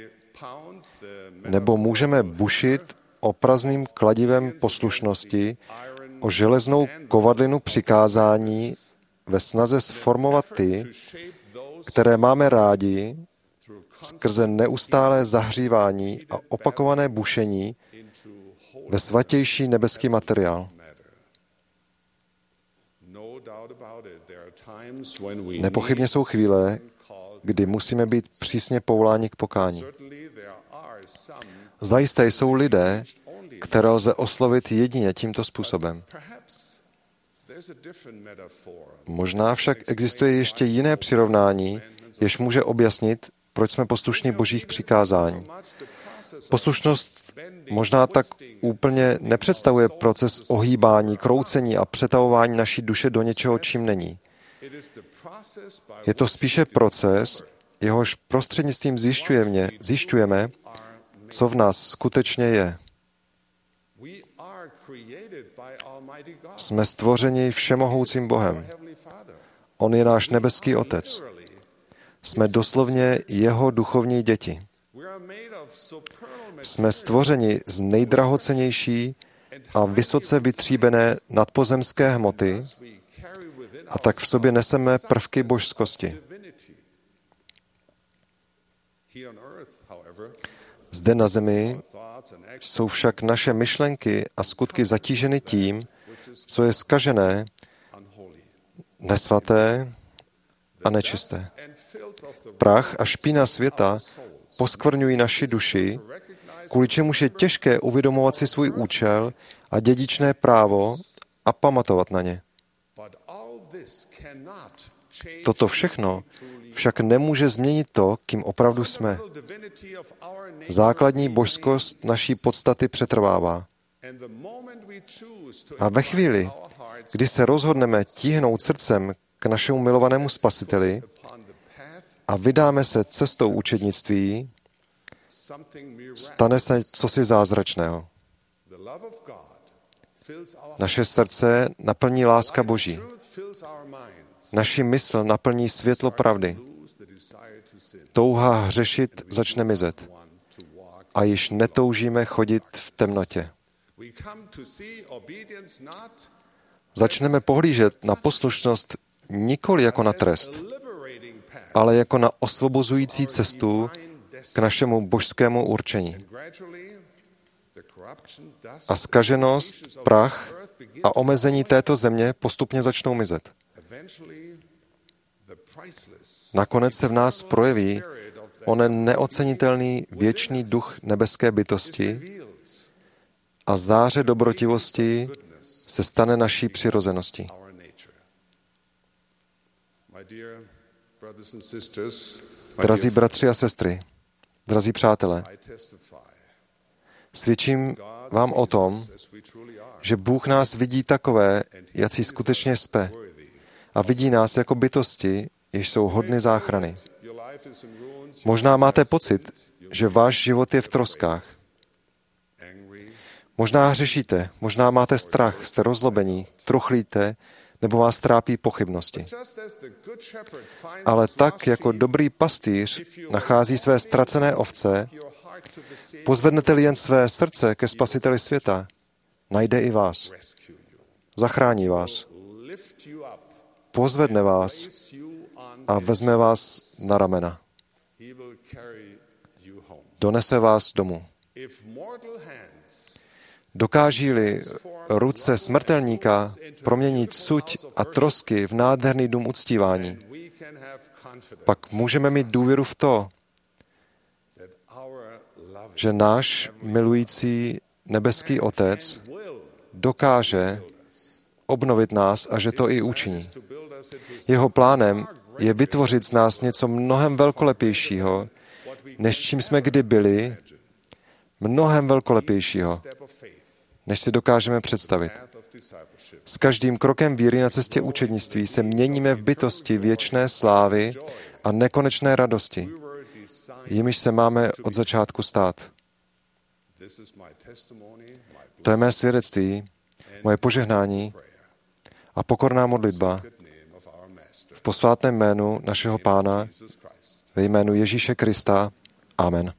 Nebo můžeme bušit oprazným kladivem poslušnosti o železnou kovadlinu přikázání ve snaze sformovat ty, které máme rádi, skrze neustálé zahřívání a opakované bušení ve svatější nebeský materiál. Nepochybně jsou chvíle, kdy musíme být přísně povoláni k pokání. Zajisté jsou lidé, které lze oslovit jedině tímto způsobem. Možná však existuje ještě jiné přirovnání, jež může objasnit, proč jsme poslušní Božích přikázání. Poslušnost možná tak úplně nepředstavuje proces ohýbání, kroucení a přetahování naší duše do něčeho, čím není. Je to spíše proces, jehož prostřednictvím zjišťujeme, zjišťujeme, co v nás skutečně je. Jsme stvořeni všemohoucím Bohem. On je náš nebeský Otec. Jsme doslovně jeho duchovní děti. Jsme stvořeni z nejdrahocennější a vysoce vytříbené nadpozemské hmoty a tak v sobě neseme prvky božskosti. Zde na zemi jsou však naše myšlenky a skutky zatíženy tím, co je zkažené, nesvaté a nečisté. Prach a špína světa poskvrňují naši duši, kvůli čemuž je těžké uvědomovat si svůj účel a dědičné právo a pamatovat na ně. Toto všechno však nemůže změnit to, kým opravdu jsme. Základní božskost naší podstaty přetrvává. A ve chvíli, kdy se rozhodneme tíhnout srdcem k našemu milovanému Spasiteli a vydáme se cestou učednictví, stane se cosi zázračného. Naše srdce naplní láska Boží. Naši mysl naplní světlo pravdy. Touha hřešit začne mizet. A již netoužíme chodit v temnotě. Začneme pohlížet na poslušnost nikoli jako na trest, ale jako na osvobozující cestu k našemu božskému určení. A zkaženost, prach a omezení této země postupně začnou mizet. Nakonec se v nás projeví onen neocenitelný věčný duch nebeské bytosti a záře dobrotivosti se stane naší přirozeností. Drazí bratři a sestry, drazí přátelé, svědčím vám o tom, že Bůh nás vidí takové, jací skutečně jsme, a vidí nás jako bytosti, jež jsou hodny záchrany. Možná máte pocit, že váš život je v troskách. Možná hřešíte, možná máte strach, jste rozlobení, truchlíte, nebo vás trápí pochybnosti. Ale tak, jako dobrý pastýř nachází své ztracené ovce, pozvednete-li jen své srdce ke Spasiteli světa, najde i vás. Zachrání vás. Pozvedne vás a vezme vás na ramena. Donese vás domů. Dokáží-li ruce smrtelníka proměnit suť a trosky v nádherný dům uctívání, pak můžeme mít důvěru v to, že náš milující nebeský Otec dokáže obnovit nás a že to i učiní. Jeho plánem je vytvořit z nás něco mnohem velkolepějšího, než čím jsme kdy byli, mnohem velkolepějšího, než si dokážeme představit. S každým krokem víry na cestě učednictví se měníme v bytosti věčné slávy a nekonečné radosti, jimiž se máme od začátku stát. To je mé svědectví, moje požehnání a pokorná modlitba v posvátném jménu našeho Pána, ve jménu Ježíše Krista. Amen.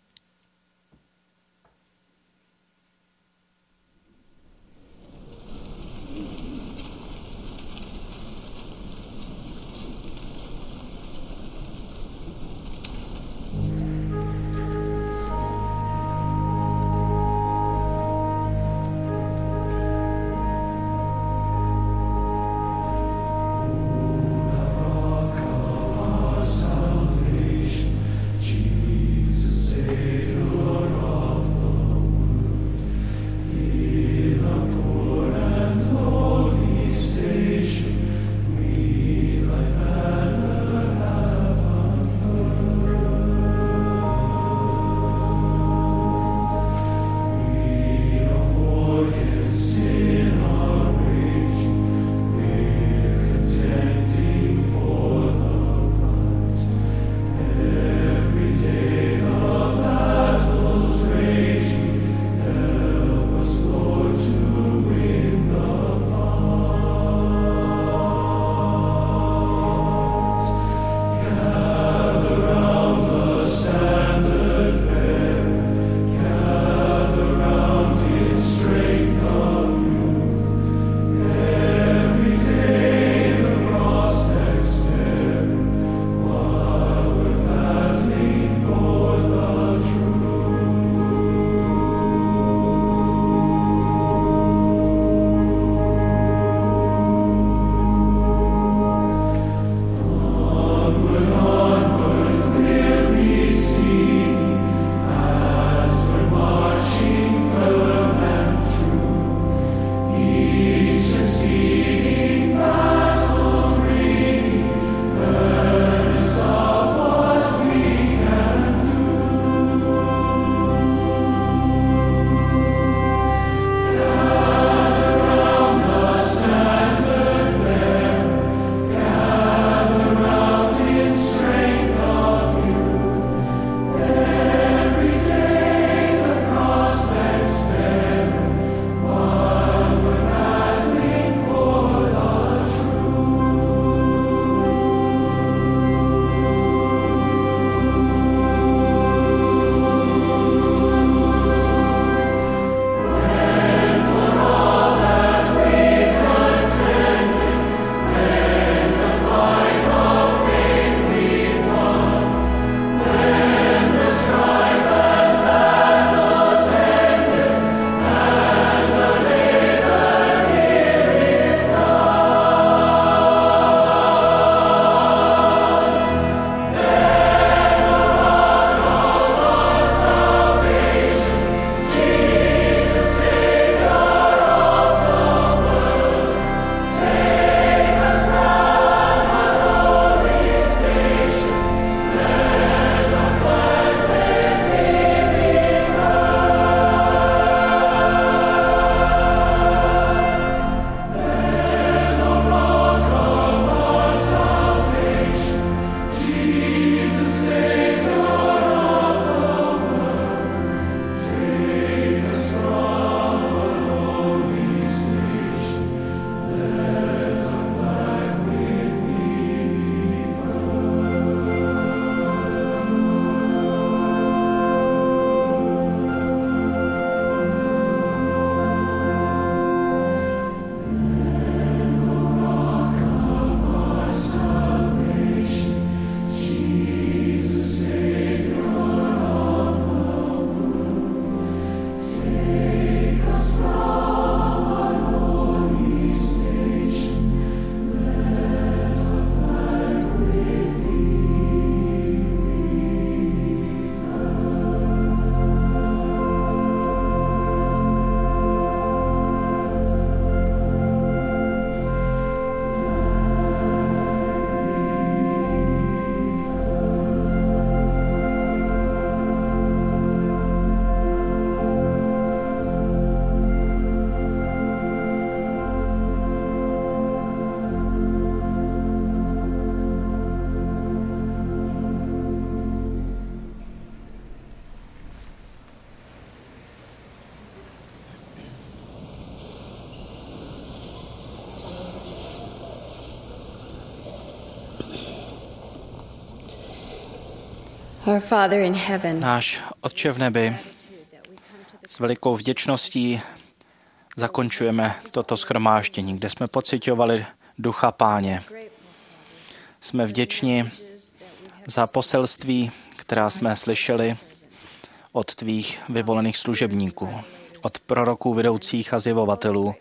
Our Father in heaven. Náš Otče v nebi, s velikou vděčností zakončujeme toto shromáždění, kde jsme pociťovali Ducha Páně. Jsme vděční za poselství, která jsme slyšeli od tvých vyvolených služebníků, od proroků, vedoucích a zjevovatelů.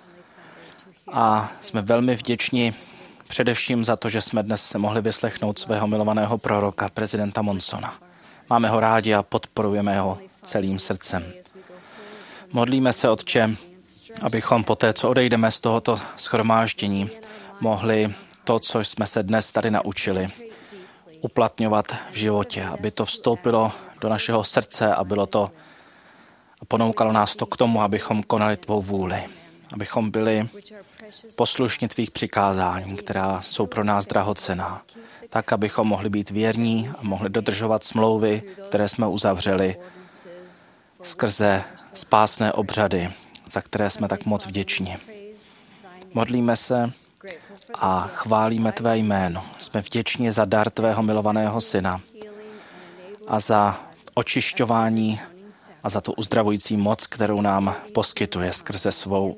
A jsme velmi vděční především za to, že jsme dnes se mohli vyslechnout svého milovaného proroka, prezidenta Monsona. Máme ho rádi a podporujeme ho celým srdcem. Modlíme se, Otče, abychom poté, co odejdeme z tohoto shromáždění, mohli to, co jsme se dnes tady naučili, uplatňovat v životě, aby to vstoupilo do našeho srdce a bylo to a ponoukalo nás to k tomu, abychom konali tvou vůli, abychom byli poslušní tvých přikázání, která jsou pro nás drahocenná, tak, abychom mohli být věrní a mohli dodržovat smlouvy, které jsme uzavřeli skrze spásné obřady, za které jsme tak moc vděční. Modlíme se a chválíme tvé jméno. Jsme vděční za dar tvého milovaného syna a za očišťování a za tu uzdravující moc, kterou nám poskytuje skrze svou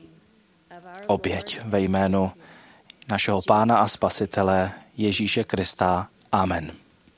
oběť ve jménu našeho Pána a Spasitele Ježíše Krista. Amen.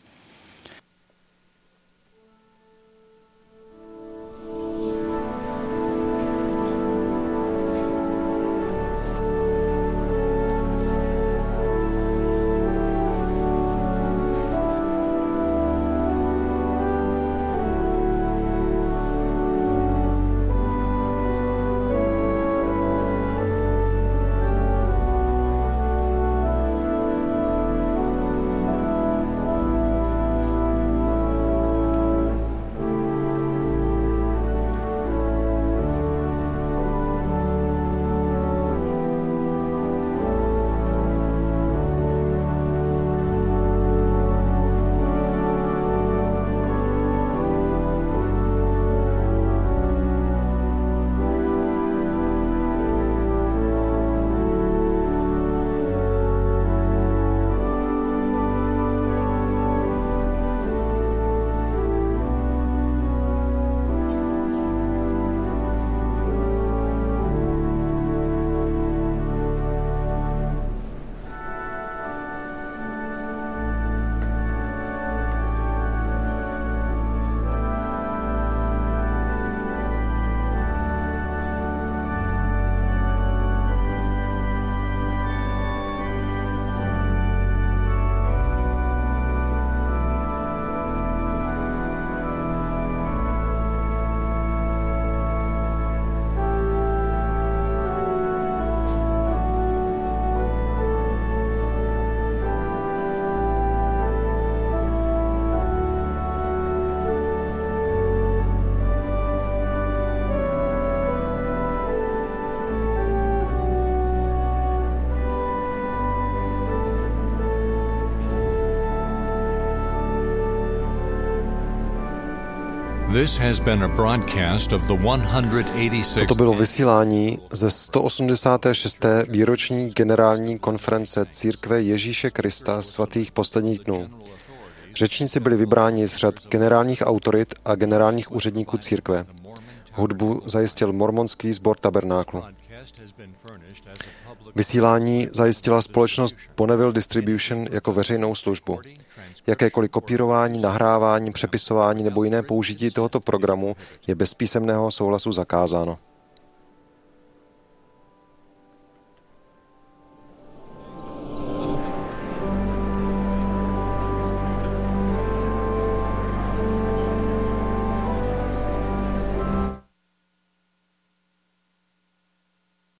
Toto bylo vysílání ze sto osmdesáté šesté výroční generální konference Církve Ježíše Krista svatých posledních dnů. Řečníci byli vybráni z řad generálních autorit a generálních úředníků církve. Hudbu zajistil mormonský sbor tabernáklu. Vysílání zajistila společnost Bonneville Distribution jako veřejnou službu. Jakékoliv kopírování, nahrávání, přepisování nebo jiné použití tohoto programu je bez písemného souhlasu zakázáno.